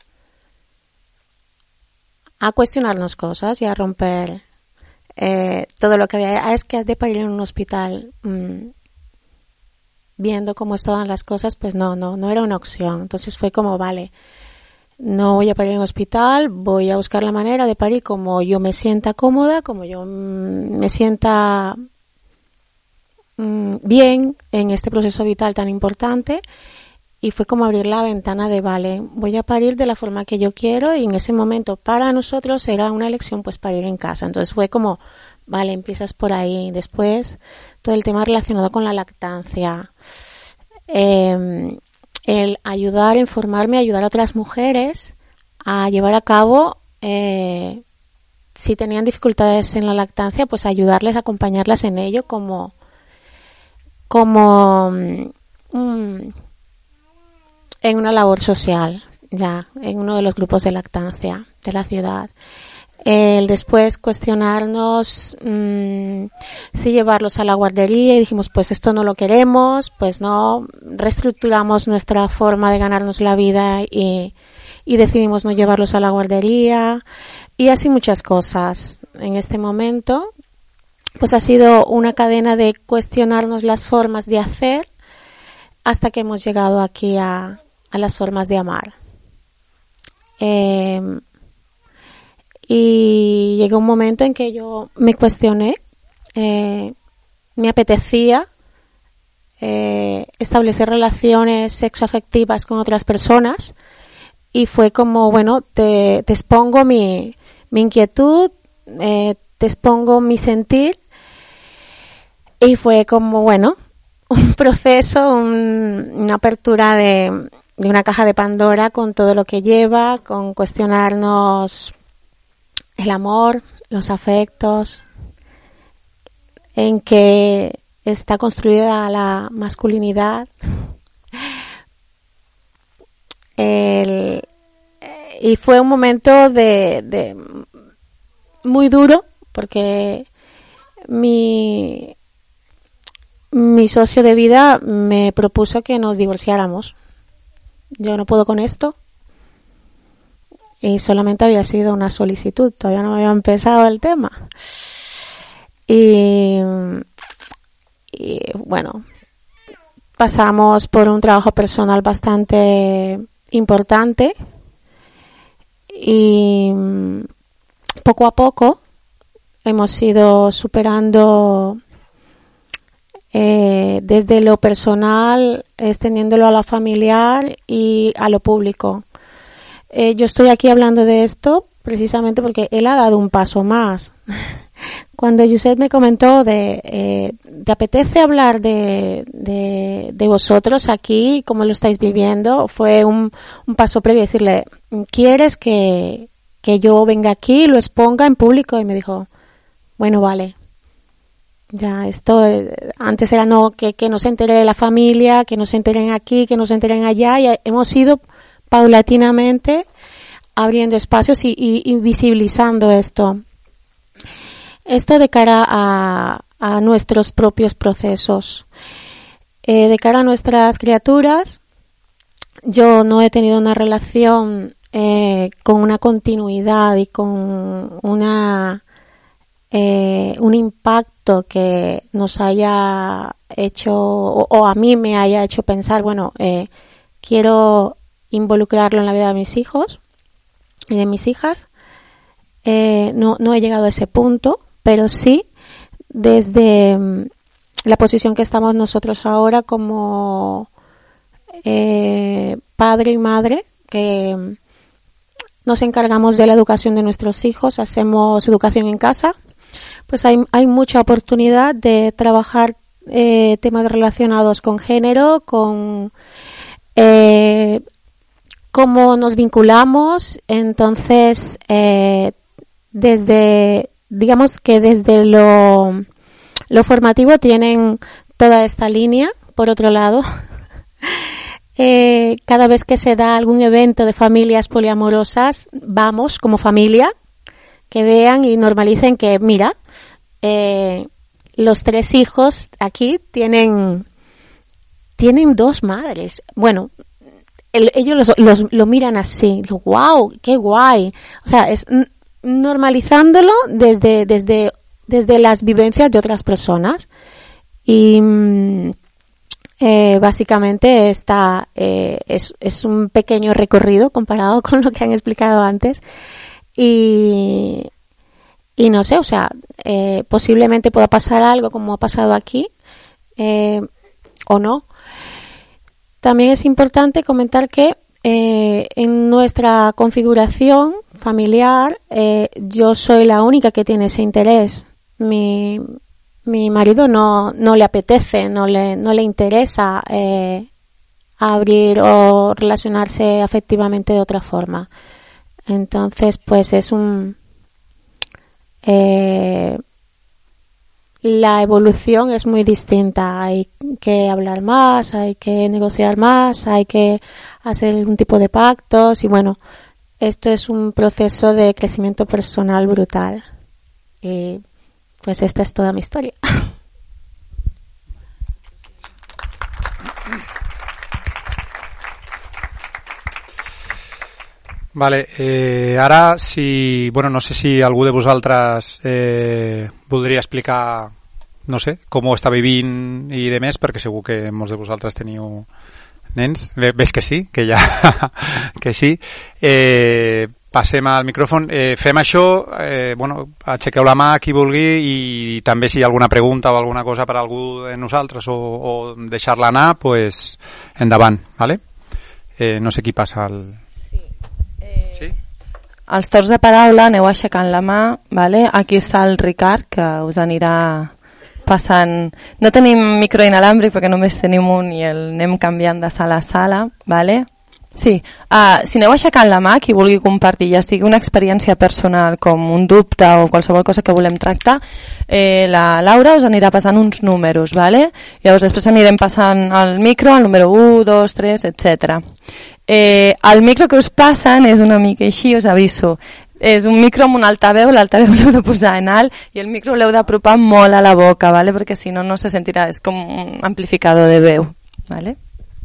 a cuestionarnos cosas y a romper Eh, todo lo que había. Ah, es que has de parir en un hospital. Mmm, viendo cómo estaban las cosas, pues no, no, no era una opción. Entonces fue como, vale, no voy a parir en un hospital, voy a buscar la manera de parir como yo me sienta cómoda, como yo mmm, me sienta mmm, bien en este proceso vital tan importante. Y fue como abrir la ventana de, vale, voy a parir de la forma que yo quiero, y en ese momento para nosotros era una elección pues parir en casa. Entonces fue como, vale, empiezas por ahí. Después todo el tema relacionado con la lactancia, eh, el ayudar, informarme, ayudar a otras mujeres a llevar a cabo, eh, si tenían dificultades en la lactancia, pues ayudarles, acompañarlas en ello como, como um, en una labor social, ya, en uno de los grupos de lactancia de la ciudad. El después cuestionarnos mmm, si llevarlos a la guardería, y dijimos, pues esto no lo queremos, pues no, reestructuramos nuestra forma de ganarnos la vida y, y decidimos no llevarlos a la guardería, y así muchas cosas. En este momento, pues ha sido una cadena de cuestionarnos las formas de hacer hasta que hemos llegado aquí a, a las formas de amar. Eh, Y llegó un momento en que yo me cuestioné, eh, me apetecía eh, establecer relaciones sexoafectivas con otras personas, y fue como, bueno, te, te expongo mi, mi inquietud, eh, te expongo mi sentir, y fue como, bueno, un proceso, un, una apertura de, de una caja de Pandora con todo lo que lleva, con cuestionarnos el amor, los afectos, en que está construida la masculinidad. El, y fue un momento de, de muy duro, porque mi, mi socio de vida me propuso que nos divorciáramos. Yo no puedo con esto. Y solamente había sido una solicitud, todavía no había empezado el tema. Y, y bueno, pasamos por un trabajo personal bastante importante, y poco a poco hemos ido superando eh, desde lo personal, extendiéndolo a lo familiar y a lo público. Eh, yo estoy aquí hablando de esto precisamente porque él ha dado un paso más. Cuando Josep me comentó de, eh, ¿te apetece hablar de, de, de vosotros aquí, cómo lo estáis viviendo? Fue un, un paso previo, decirle, ¿quieres que, que yo venga aquí y lo exponga en público? Y me dijo, bueno, vale. Ya, esto, eh, antes era no, que, que no se entere la familia, que no se enteren aquí, que no se enteren allá, y hemos ido paulatinamente abriendo espacios y, y, y visibilizando esto. Esto de cara a, a nuestros propios procesos. Eh, de cara a nuestras criaturas, yo no he tenido una relación eh, con una continuidad y con una eh, un impacto que nos haya hecho, o, o a mí me haya hecho pensar, bueno, eh, quiero involucrarlo en la vida de mis hijos y de mis hijas. Eh, no, no he llegado a ese punto, pero sí desde um, la posición que estamos nosotros ahora como eh, padre y madre, que um, nos encargamos de la educación de nuestros hijos, hacemos educación en casa, pues hay, hay mucha oportunidad de trabajar eh, temas relacionados con género, con eh, cómo nos vinculamos. Entonces, eh, desde, digamos que desde lo, lo formativo tienen toda esta línea. Por otro lado, eh, cada vez que se da algún evento de familias poliamorosas, vamos como familia, que vean y normalicen que, mira, eh, los tres hijos aquí tienen, tienen dos madres. Bueno, El, ellos los, los, lo miran así, digo, wow, qué guay. O sea, es n- normalizándolo desde, desde, desde las vivencias de otras personas. Y eh, básicamente esta eh, es, es un pequeño recorrido comparado con lo que han explicado antes. Y, y no sé, o sea, eh, posiblemente pueda pasar algo como ha pasado aquí, eh, o no. También es importante comentar que eh, en nuestra configuración familiar eh, yo soy la única que tiene ese interés. Mi, mi marido no, no le apetece, no le, no le interesa eh, abrir o relacionarse afectivamente de otra forma. Entonces, pues es un... Eh, la evolución es muy distinta. Hay que hablar más, hay que negociar más, hay que hacer algún tipo de pactos y bueno, esto es un proceso de crecimiento personal brutal. Y pues esta es toda mi historia. Vale, eh, ara si, bueno, no sé si algú de vosaltres eh, voldria explicar, no sé, com ho està vivint i de més, perquè segur que molts de vosaltres teniu nens. Ves que sí, que ja, que sí. Eh, passem al micròfon. Eh, fem això, eh, bueno, aixequeu la mà qui vulgui i també si hi ha alguna pregunta o alguna cosa per a algú de nosaltres o, o deixar-la anar, pues endavant, vale? Eh, no sé qui passa el... Sí? Els torns de paraula aneu aixecant la mà, vale? Aquí està el Ricard, que us anirà passant... No tenim micro inalàmbric perquè només tenim un i el anem canviant de sala a sala, vale? Sí, uh, si aneu aixecant la mà, qui vulgui compartir, ja sigui una experiència personal com un dubte o qualsevol cosa que volem tractar, eh, la Laura us anirà passant uns números, vale? Llavors després anirem passant el micro, el número u, dos, tres, etcètera. Eh, el micro que us passen és una mica així, us aviso. És un micro amb un altaveu, l'altaveu l'heu de posar en alt i el micro l'heu d'apropar molt a la boca, ¿vale? Perquè si no, no se sentirà, és com un amplificador de veu, ¿vale?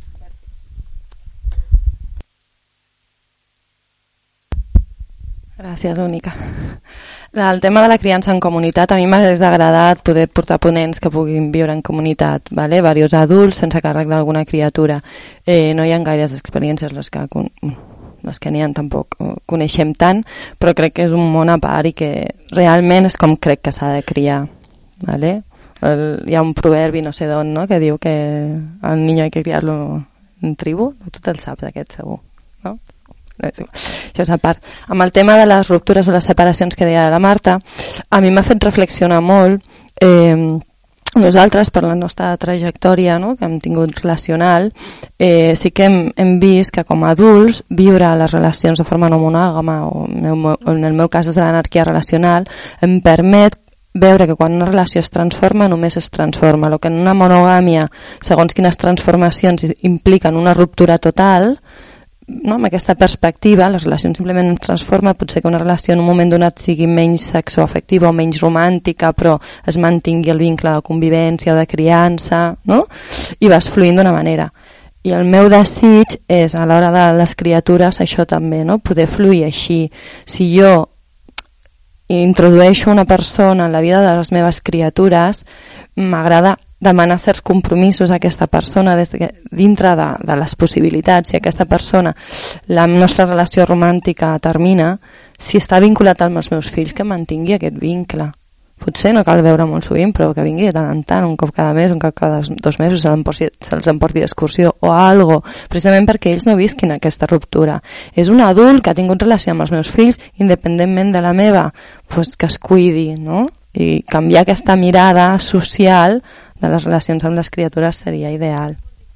Gràcies, Única. El tema de la criança en comunitat, a mi m'ha desagradat poder portar ponents que puguin viure en comunitat, ¿vale? Varios adults sense càrrec d'alguna criatura. Eh, no hi ha gaires experiències, les que, les que n'hi ha tampoc coneixem tant, però crec que és un món a part i que realment és com crec que s'ha de criar, ¿vale? El, hi ha un proverbi, no sé d'on, no?, que diu que el niño hay que criarlo en tribu. Tu te'l saps, aquest, segur, no? Això és a part. Amb el tema de les ruptures o les separacions que deia la Marta, a mi m'ha fet reflexionar molt. Eh, nosaltres, per la nostra trajectòria, no?, que hem tingut relacional, eh, sí que hem, hem vist que com a adults viure les relacions de forma no monògama, o en el meu cas és de l'anarquia relacional, em permet veure que quan una relació es transforma només es transforma. El que en una monogàmia, segons quines transformacions impliquen una ruptura total, no, amb aquesta perspectiva, les relacions simplement es transformen, potser que una relació en un moment donat sigui menys sexoafectiva o menys romàntica, però es mantingui el vincle de convivència o de criança, no? I vas fluint d'una manera. I el meu desig és, a l'hora de les criatures, això també, no? Poder fluir així. Si jo introdueixo una persona en la vida de les meves criatures, m'agrada demanar certs compromisos a aquesta persona des de, dintre de, de les possibilitats. Si aquesta persona, la nostra relació romàntica termina, si està vinculat amb els meus fills, que mantingui aquest vincle. Potser no cal veure molt sovint, però que vingui de tant en tant, un cop cada mes, un cop cada dos mesos, se'ls emporti d'excursió o algo, precisament perquè ells no visquin aquesta ruptura. És un adult que ha tingut relació amb els meus fills, independentment de la meva, pues que es cuidi, no? I canviar aquesta mirada social de les relacions amb les criatures seria ideal.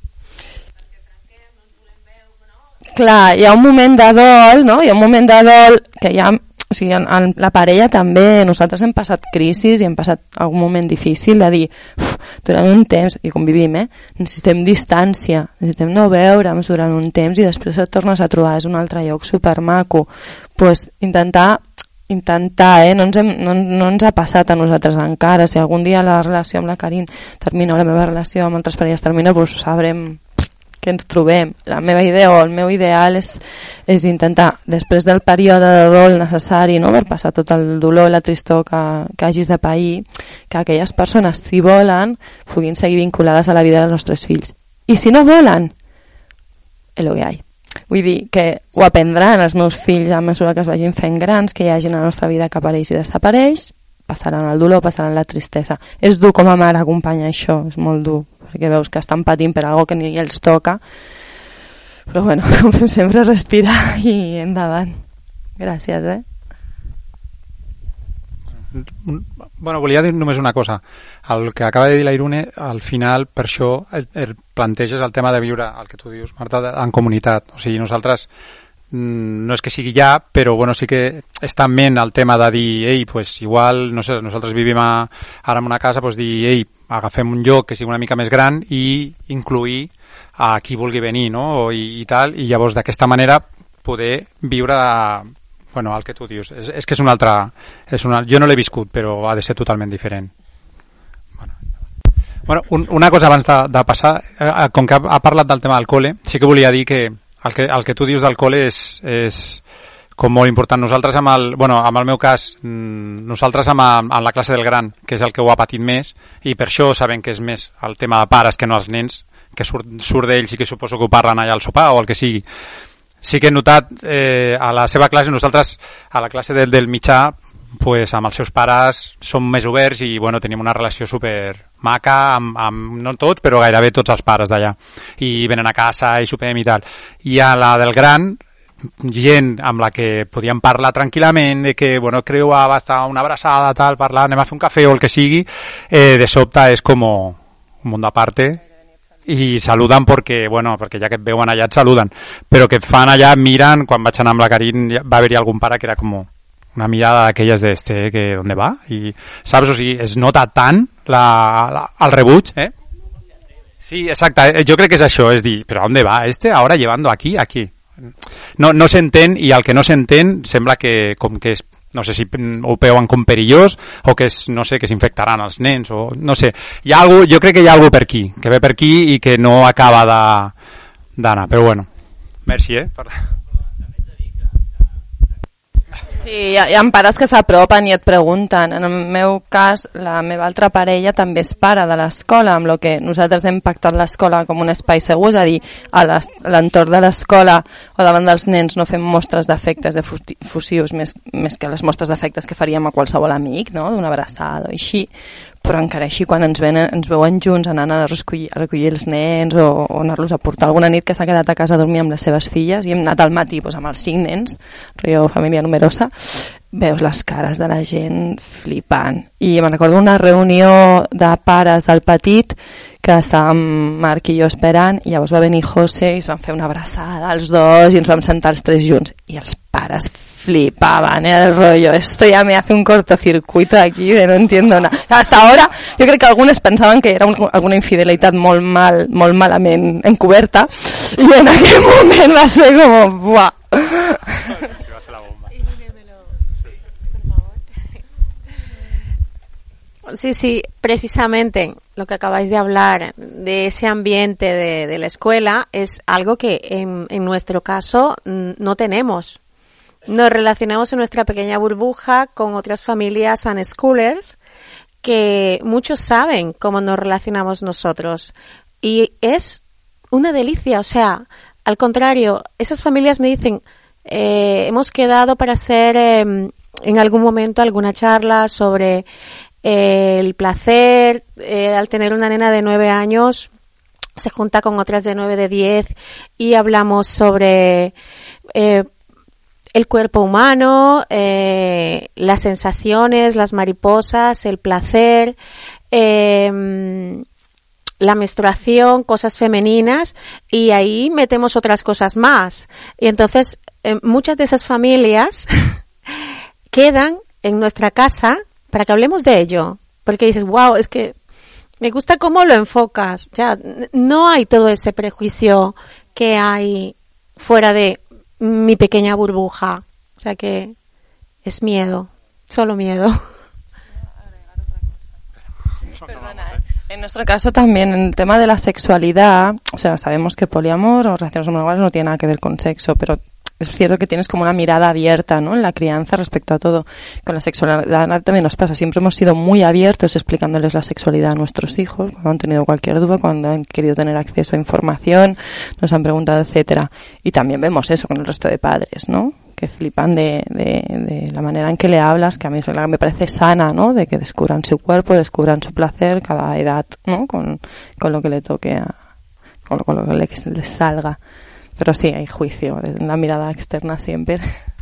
Clar, hi ha un moment de dol, no? Hi ha un moment de dol que hi ha, o sigui, en, en la parella també, nosaltres hem passat crisis i hem passat algun moment difícil de dir, uf, durant un temps, i convivim, eh? Necessitem distància, necessitem no veure'ns durant un temps i després et tornes a trobar, és un altre lloc supermaco. Pues intentar intentar, eh? No ens, hem, no, no ens ha passat a nosaltres encara. Si algun dia la relació amb la Karin termina o la meva relació amb altres parelles termina, doncs sabrem que ens trobem. La meva idea o el meu ideal és, és intentar, després del període de dol necessari, no?, per passar tot el dolor i la tristor que, que hagis de pair, que aquelles persones, si volen, puguin seguir vinculades a la vida dels nostres fills. I si no volen, és el que hi ha. Vull dir que ho aprendran els meus fills a mesura que es vagin fent grans, que hi hagi en la nostra vida que apareix i desapareix, passaran el dolor, passaran la tristesa. És dur com a mare acompanyar això, és molt dur, perquè veus que estan patint per algo que ni els toca, però bueno, com sempre respirar i endavant. Gràcies, eh? Bueno, volia dir només una cosa. El que acaba de dir la Irune, al final, per això el, el planteges el tema de viure, el que tu dius, Marta, en comunitat. O sigui, nosaltres, no és que sigui ja, però bueno, sí que està en ment el tema de dir, ei, pues igual, no sé, nosaltres vivim a, ara en una casa, pues dir, ei, agafem un lloc que sigui una mica més gran i incluir a qui vulgui venir, no? I, i tal, i llavors d'aquesta manera poder viure bueno, el que tu dius. És, és que és una altra... És una, jo no l'he viscut, però ha de ser totalment diferent. Bueno, bueno un, una cosa abans de, de passar, eh, com que ha, ha parlat del tema del col·le, sí que volia dir que el que, el que tu dius del col·le és... és com molt important. Nosaltres amb el, bueno, amb el meu cas, nosaltres amb, amb la classe del gran, que és el que ho ha patit més, i per això sabem que és més el tema de pares que no els nens, que surt, surt d'ells i que suposo que ho parlen allà al sopar o el que sigui. Sí que he notat eh, a la seva classe, nosaltres a la classe del, del mitjà, pues, amb els seus pares som més oberts i bueno, tenim una relació super maca amb, amb, no tots, però gairebé tots els pares d'allà. I venen a casa i sopem i tal. I a la del gran, gent amb la que podíem parlar tranquil·lament de que, bueno, creu va estar una abraçada, tal, parlar, anem a fer un cafè o el que sigui, eh, de sobte és com un mundo aparte i saluden perquè, bueno, perquè ja que et veuen allà et saluden, però que et fan allà, miren, quan vaig anar amb la Karin va haver-hi algun pare que era com una mirada d'aquelles d'este, que ¿dónde va? I, saps, o sigui, es nota tant la, la, el rebuig, eh? Sí, exacte, jo crec que és això, és dir, però ¿dónde va este ahora llevando aquí, aquí? No, no s'entén, i el que no s'entén sembla que com que és, no sé si ho veuen com perillós o que és, no sé, que s'infectaran els nens o no sé, hi ha algú, jo crec que hi ha algú per aquí, que ve per aquí i que no acaba d'anar, però bueno, merci, eh? Per... Sí, hi ha, hi ha pares que s'apropen i et pregunten. En el meu cas, la meva altra parella també és pare de l'escola, amb el que nosaltres hem pactat l'escola com un espai segur, és a dir, a l'entorn de l'escola o davant dels nens no fem mostres d'afectes efusius més, més que les mostres d'afectes que faríem a qualsevol amic, no? D'una abraçada o així, però encara així quan ens, ven, ens veuen junts anant a recollir, a recollir els nens o, o anar-los a portar alguna nit que s'ha quedat a casa a dormir amb les seves filles i hem anat al matí doncs, amb els cinc nens, rio família numerosa, veus les cares de la gent flipant. I me'n recordo una reunió de pares del petit que estàvem Marc i jo esperant i llavors va venir José i es van fer una abraçada els dos i ens vam sentar els tres junts i els pares flipaban, era el rollo, esto ya me hace un cortocircuito aquí de no entiendo nada. Hasta ahora jo crec que algunes pensaven que era un, alguna infidelitat molt mal, molt malament encoberta i en aquell moment va ser com buah. Sí, sí, precisamente lo que acabáis de hablar de ese ambiente de, de la escuela es algo que en, en nuestro caso no tenemos. Nos relacionamos en nuestra pequeña burbuja con otras familias unschoolers que muchos saben cómo nos relacionamos nosotros y es una delicia, o sea, al contrario, esas familias me dicen, eh, hemos quedado para hacer eh, en algún momento alguna charla sobre eh, el placer, eh, al tener una nena de nueve años, se junta con otras de nueve, de diez y hablamos sobre eh, el cuerpo humano, eh, las sensaciones, las mariposas, el placer, eh, la menstruación, cosas femeninas y ahí metemos otras cosas más. Y entonces eh, muchas de esas familias quedan en nuestra casa para que hablemos de ello. Porque dices, wow, es que me gusta cómo lo enfocas. Ya, no hay todo ese prejuicio que hay fuera de mi pequeña burbuja. O sea que es miedo, solo miedo. Perdona, ¿eh? En nuestro caso también, en el tema de la sexualidad, o sea, sabemos que poliamor o relaciones homosexuales no tiene nada que ver con sexo, pero es cierto que tienes como una mirada abierta, ¿no?, en la crianza respecto a todo. Con la sexualidad también nos pasa, siempre hemos sido muy abiertos explicándoles la sexualidad a nuestros hijos, cuando han tenido cualquier duda, cuando han querido tener acceso a información, nos han preguntado, etcétera. Y también vemos eso con el resto de padres, ¿no?, que flipan de, de, de la manera en que le hablas, que a mí me parece sana, ¿no?, de que descubran su cuerpo, descubran su placer, cada edad, ¿no?, con, con lo que le toque, a, con, lo, con lo que les, les salga. Però sí, hay juicio, la mirada externa sempre.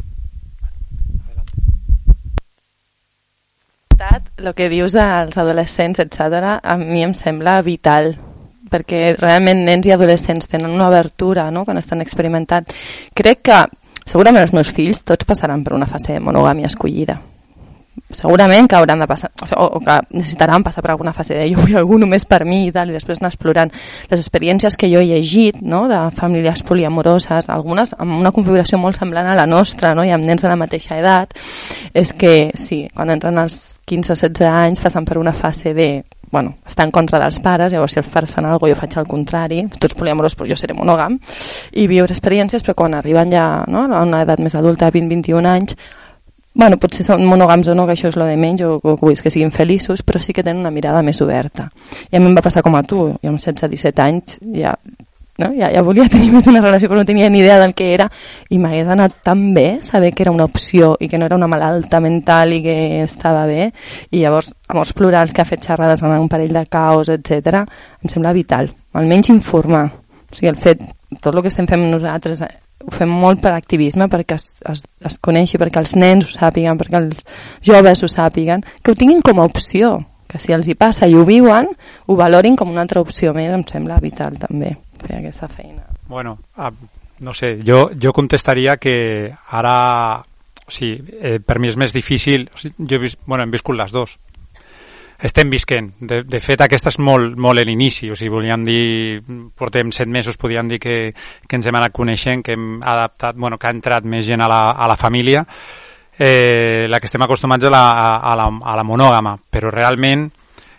El que dius dels adolescents, etcètera, a mi em sembla vital, perquè realment nens i adolescents tenen una obertura, no?, quan estan experimentant. Crec que segurament els meus fills tots passaran per una fase de monogàmia escollida, segurament que hauran de passar, o, o que necessitaran passar per alguna fase de jo vull algú només per mi i tal, i després anar explorant les experiències que jo he llegit, no?, de famílies poliamoroses, algunes amb una configuració molt semblant a la nostra, no?, i amb nens de la mateixa edat, és que sí, quan entren als quinze o setze anys passen per una fase de bueno, està en contra dels pares, llavors si els pares fan alguna cosa jo faig el contrari, si tu ets poliamorós doncs jo seré monògam, i viure experiències, però quan arriben ja, no?, a una edat més adulta, vint a vint i un anys, bueno, potser són monògams o no, que això és lo de menys, o que vull que siguin feliços, però sí que tenen una mirada més oberta. I a mi em va passar com a tu, jo amb setze disset anys ja, no? ja, ja volia tenir més una relació, però no tenia ni idea del que era, i m'hagués anat tan bé saber que era una opció i que no era una malalta mental i que estava bé, i llavors amors plurals que ha fet xerrades en un parell de caos, etcètera, em sembla vital, almenys informar. O sigui, el fet, tot el que estem fent nosaltres ho fem molt per activisme, perquè es, es, es coneixi, perquè els nens ho sàpiguen, perquè els joves ho sàpiguen, que ho tinguin com a opció, que si els hi passa i ho viuen, ho valorin com una altra opció més, em sembla vital també fer aquesta feina. Bueno, uh, no sé, jo, jo contestaria que ara, o sigui, eh, per mi és més difícil, o sigui, jo he vist, bueno, hem viscut les dos, estem visquent. De, de fet, aquesta és molt, molt l'inici, o sigui, volíem dir, portem set mesos, podíem dir que, que ens hem anat coneixent, que hem adaptat, bueno, que ha entrat més gent a la, a la família, eh, la que estem acostumats a la, a la, a la monògama, però realment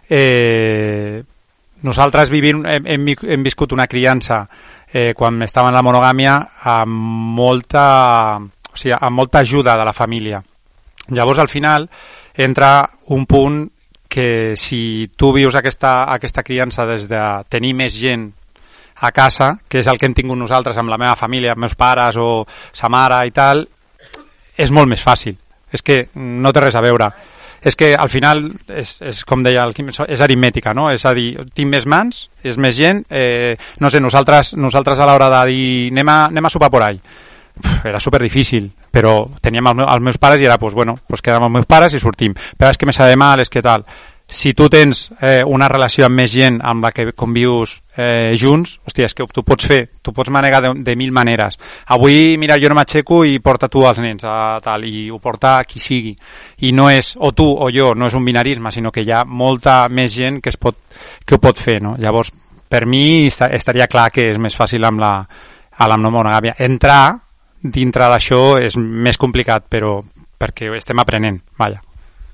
eh, nosaltres vivim, hem, hem, hem viscut una criança eh, quan estava en la monogàmia amb molta, o sigui, amb molta ajuda de la família. Llavors, al final, entra un punt que si tu vius aquesta, aquesta criança des de tenir més gent a casa, que és el que hem tingut nosaltres amb la meva família, amb meus pares o sa mare i tal, és molt més fàcil. És que no té res a veure. És que al final, és, és com deia el Quim, és aritmètica, no? És a dir, tinc més mans, és més gent, eh, no sé, nosaltres, nosaltres a l'hora de dir anem a, anem a sopar por ahí, era super difícil, però teníem els, els meus pares i era, pues, bueno, pues quedem els meus pares i sortim. Però és que me sabe mal, és que tal. Si tu tens eh, una relació amb més gent amb la que convius eh, junts, hòstia, és que tu pots fer, tu pots manegar de, de mil maneres. Avui, mira, jo no m'aixeco i porta tu els nens, a, tal, i ho porta qui sigui. I no és o tu o jo, no és un binarisme, sinó que hi ha molta més gent que, es pot, que ho pot fer, no? Llavors, per mi estaria clar que és més fàcil amb la, a la no monogàmia. Entrar dintre d'això és més complicat, però perquè estem aprenent, vaja.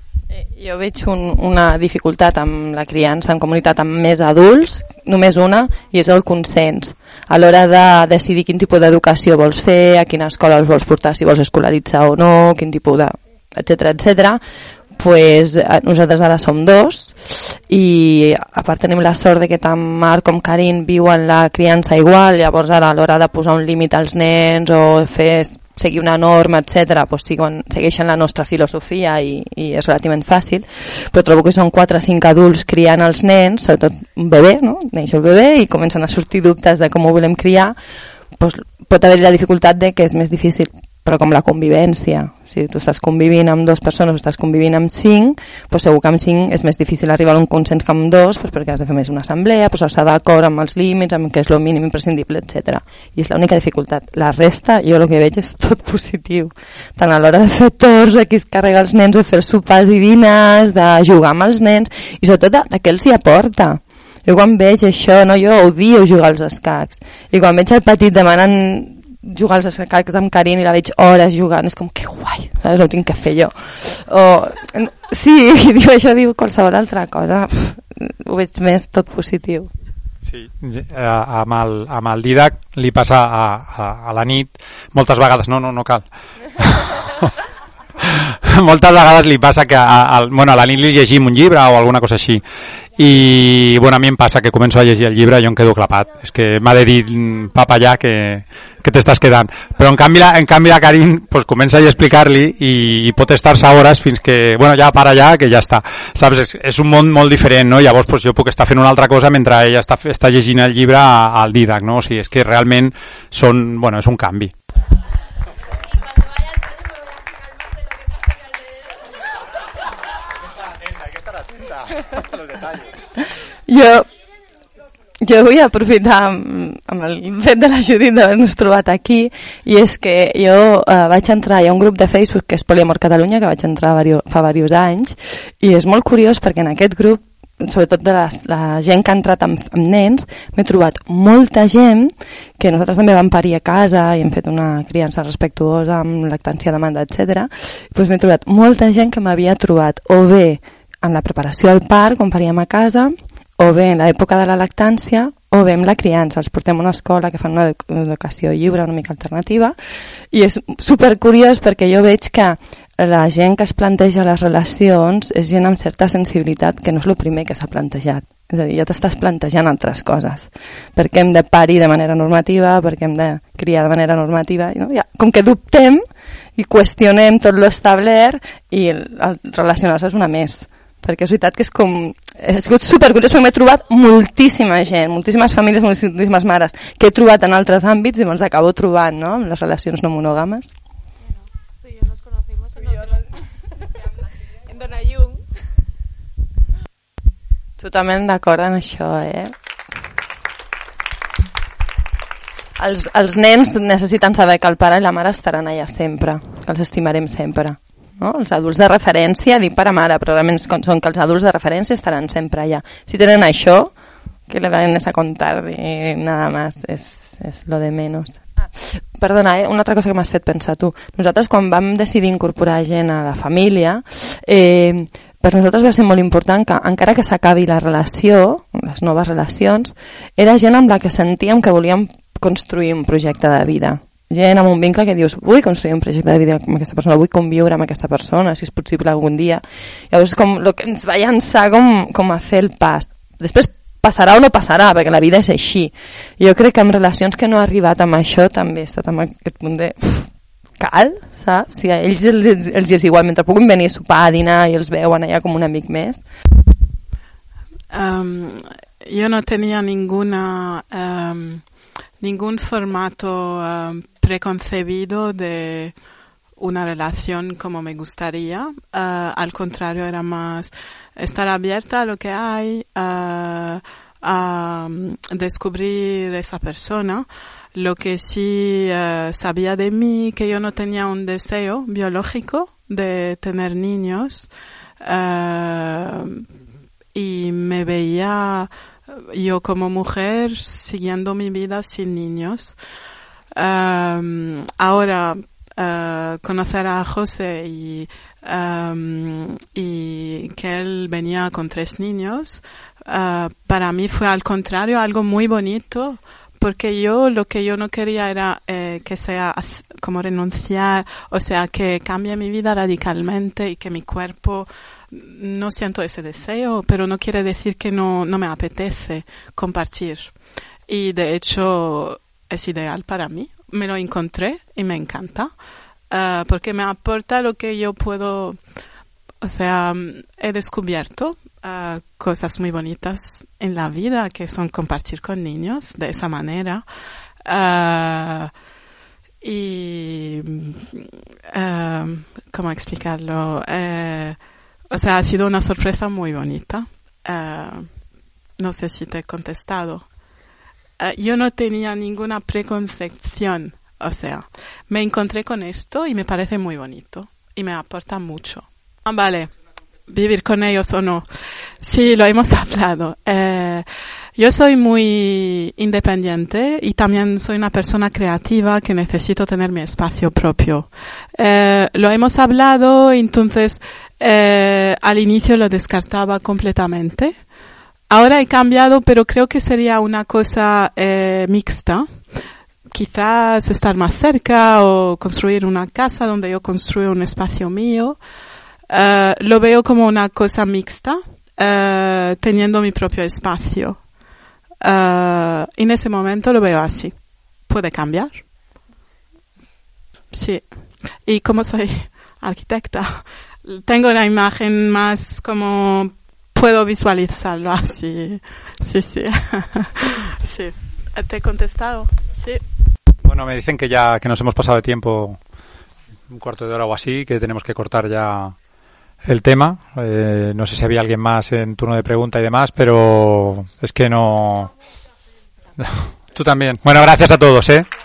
Jo veig un, una dificultat amb la criança en comunitat amb més adults, només una, i és el consens. A l'hora de decidir quin tipus d'educació vols fer, a quina escola els vols portar, si vols escolaritzar o no, quin tipus de... etcètera, etcètera, pues, nosaltres ara som dos i a part tenim la sort de que tant Marc com Karin viuen la criança igual, llavors ara a l'hora de posar un límit als nens o fer seguir una norma, etcètera, pues siguen, segueixen la nostra filosofia i, i és relativament fàcil, però trobo que són quatre o cinc adults criant els nens, sobretot un bebè, no? Neix el bebè i comencen a sortir dubtes de com ho volem criar, pues pot haver la dificultat de que és més difícil, però com la convivència. Si tu estàs convivint amb dues persones o estàs convivint amb cinc, pues segur que amb cinc és més difícil arribar a un consens que amb dos, pues perquè has de fer més una assemblea, posar-se d'acord amb els límits, amb què és el mínim imprescindible, etcètera. I és l'única dificultat. La resta, jo el que veig és tot positiu. Tant a l'hora de fer torns, de qui es carrega els nens, de fer sopars i dinars, de jugar amb els nens, i sobretot de, de què els hi aporta. Jo quan veig això, no, jo odio jugar als escacs, i quan veig el petit demanant jugar als escacs amb Karin i la veig hores jugant, és com que guai, saps? Ho tinc que fer jo. O, sí, i diu això, diu qualsevol altra cosa, ho veig més tot positiu. Sí, amb el, amb el Didac li passa a, a, a la nit moltes vegades, no, no, no cal. Moltes vegades li passa que a, a, bueno, a la nit li llegim un llibre o alguna cosa així i bueno, a mi em passa que començo a llegir el llibre i jo em quedo clapat, és que m'ha de dir papa ja que, que t'estàs quedant, però en canvi la, en canvi la Karin pues, comença a explicar-li i, i pot estar-se hores fins que, bueno, ja para ja, que ja està, saps? És, és un món molt diferent, no? Llavors pues, jo puc estar fent una altra cosa mentre ella està, està llegint el llibre al Didac, no? O sigui, és que realment són, bueno, és un canvi. Jo, jo vull aprofitar amb, amb el fet de la Judit d'haver-nos trobat aquí, i és que jo eh, vaig entrar, hi ha un grup de Facebook que és Poliamor Catalunya, que vaig entrar vario, fa diversos anys, i és molt curiós perquè en aquest grup, sobretot de les, la gent que ha entrat amb, amb nens, m'he trobat molta gent que nosaltres també vam parir a casa i hem fet una criança respectuosa amb lactància de demanda, etcètera. Doncs m'he trobat molta gent que m'havia trobat o bé en la preparació al part, quan faríem a casa, o bé en l'època de la lactància, o bé amb la criança. Els portem a una escola que fan una educació lliure, una mica alternativa, i és supercuriós perquè jo veig que la gent que es planteja les relacions és gent amb certa sensibilitat, que no és el primer que s'ha plantejat. És a dir, ja t'estàs plantejant altres coses. Perquè hem de parir de manera normativa, perquè hem de criar de manera normativa. No? Ja, com que dubtem i qüestionem tot l'establert, i el, el relacionar-se és una més. Perquè és veritat que és com... Ha sigut supercuriós, perquè m'he trobat moltíssima gent, moltíssimes famílies, moltíssimes mares, que he trobat en altres àmbits i me'ls acabo trobant, no?, en les relacions no monògames. Tú y yo nos conocimos en, otro... en Donayung. Totalment d'acord en això, eh? Els, els nens necessiten saber que el pare i la mare estaran allà sempre, que els estimarem sempre. No? Els adults de referència, dic pare mare, però realment són que els adults de referència estaran sempre allà. Si tenen això, que le vayan a contar i nada más, és, és lo de menos. Ah, perdona, eh? Una altra cosa que m'has fet pensar tu. Nosaltres quan vam decidir incorporar gent a la família, eh, per nosaltres va ser molt important que, encara que s'acabi la relació, les noves relacions, era gent amb la que sentíem que volíem construir un projecte de vida. Gent amb un vincle que dius, vull construir un projecte de vida amb aquesta persona, vull conviure amb aquesta persona, si és possible algun dia. Llavors, com el que ens va llançar com, com a fer el pas. Després passarà o no passarà, perquè la vida és així. Jo crec que en relacions que no ha arribat amb això també he estat amb aquest punt de... Uf, cal, saps? Si a ells els, els, els és igual, mentre puguin venir a sopar, a dinar i els veuen allà com un amic més. Um, yo no tenía ninguna... Um, ningún formato um, preconcebido de una relación como me gustaría. Uh, al contrario, era más estar abierta a lo que hay, uh, a um, descubrir esa persona. Lo que sí uh, sabía de mí, que yo no tenía un deseo biológico de tener niños, uh, y me veía yo como mujer siguiendo mi vida sin niños. Um, ahora, uh, conocer a José y, um, y que él venía con tres niños, uh, para mí fue al contrario algo muy bonito, porque yo lo que yo no quería era eh, que sea como renunciar, o sea, que cambie mi vida radicalmente y que mi cuerpo, no siento ese deseo, pero no quiere decir que no, no me apetece compartir. Y de hecho es ideal para mí. Me lo encontré y me encanta, uh, porque me aporta lo que yo puedo, o sea, he descubierto uh, cosas muy bonitas en la vida, que son compartir con niños de esa manera. Uh, y, uh, ¿cómo explicarlo? Uh, o sea, ha sido una sorpresa muy bonita. Uh, no sé si te he contestado. Uh, yo no tenía ninguna preconcepción, o sea, me encontré con esto y me parece muy bonito y me aporta mucho. Ah, vale, vivir con ellos o no. Sí, lo hemos hablado. Eh, yo soy muy independiente y también soy una persona creativa que necesito tener mi espacio propio. Eh, lo hemos hablado, entonces eh, al inicio lo descartaba completamente. Ahora he cambiado, pero creo que sería una cosa eh, mixta. Quizás estar más cerca o construir una casa donde yo construyo un espacio mío. Uh, lo veo como una cosa mixta, uh, teniendo mi propio espacio. Uh, en ese momento lo veo así. Puede cambiar. Sí. Y como soy arquitecta, tengo una imagen más como... Puedo visualizarlo así. Sí, sí. Sí. ¿Te he contestado? Sí. Bueno, me dicen que ya que nos hemos pasado de tiempo, un cuarto de hora o así, que tenemos que cortar ya el tema. Eh, no sé si había alguien más en turno de pregunta y demás, pero es que no... Tú también. Bueno, gracias a todos, ¿eh?